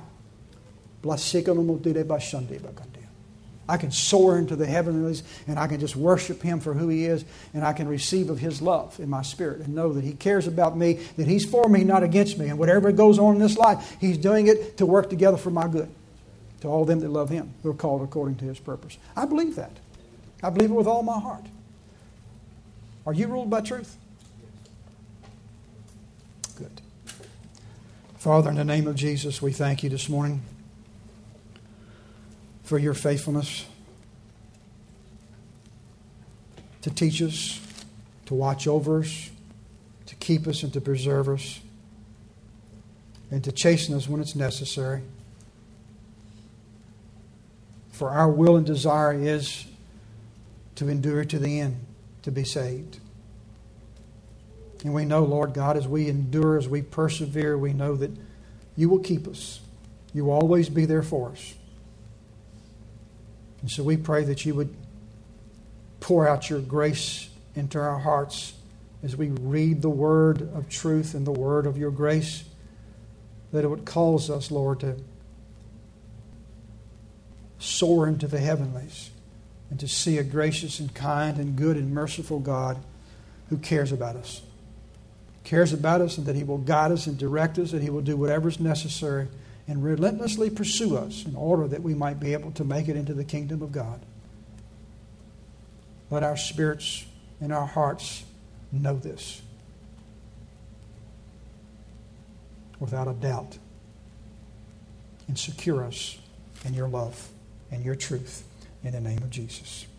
I can soar into the heavenlies, and I can just worship Him for who He is, and I can receive of His love in my spirit and know that He cares about me, that He's for me, not against me. And whatever goes on in this life, He's doing it to work together for my good. To all them that love Him, who are called according to His purpose. I believe that. I believe it with all my heart. Are you ruled by truth? Good. Father, in the name of Jesus, we thank you this morning for your faithfulness to teach us, to watch over us, to keep us and to preserve us, and to chasten us when it's necessary. For our will and desire is to endure to the end, to be saved. And we know, Lord God, as we endure, as we persevere, we know that you will keep us. You will always be there for us. And so we pray that you would pour out your grace into our hearts as we read the word of truth and the word of your grace, that it would cause us, Lord, to soar into the heavenlies and to see a gracious and kind and good and merciful God who cares about us. Cares about us, and that he will guide us and direct us, that he will do whatever is necessary and relentlessly pursue us in order that we might be able to make it into the kingdom of God. Let our spirits and our hearts know this without a doubt, and secure us in your love and your truth in the name of Jesus.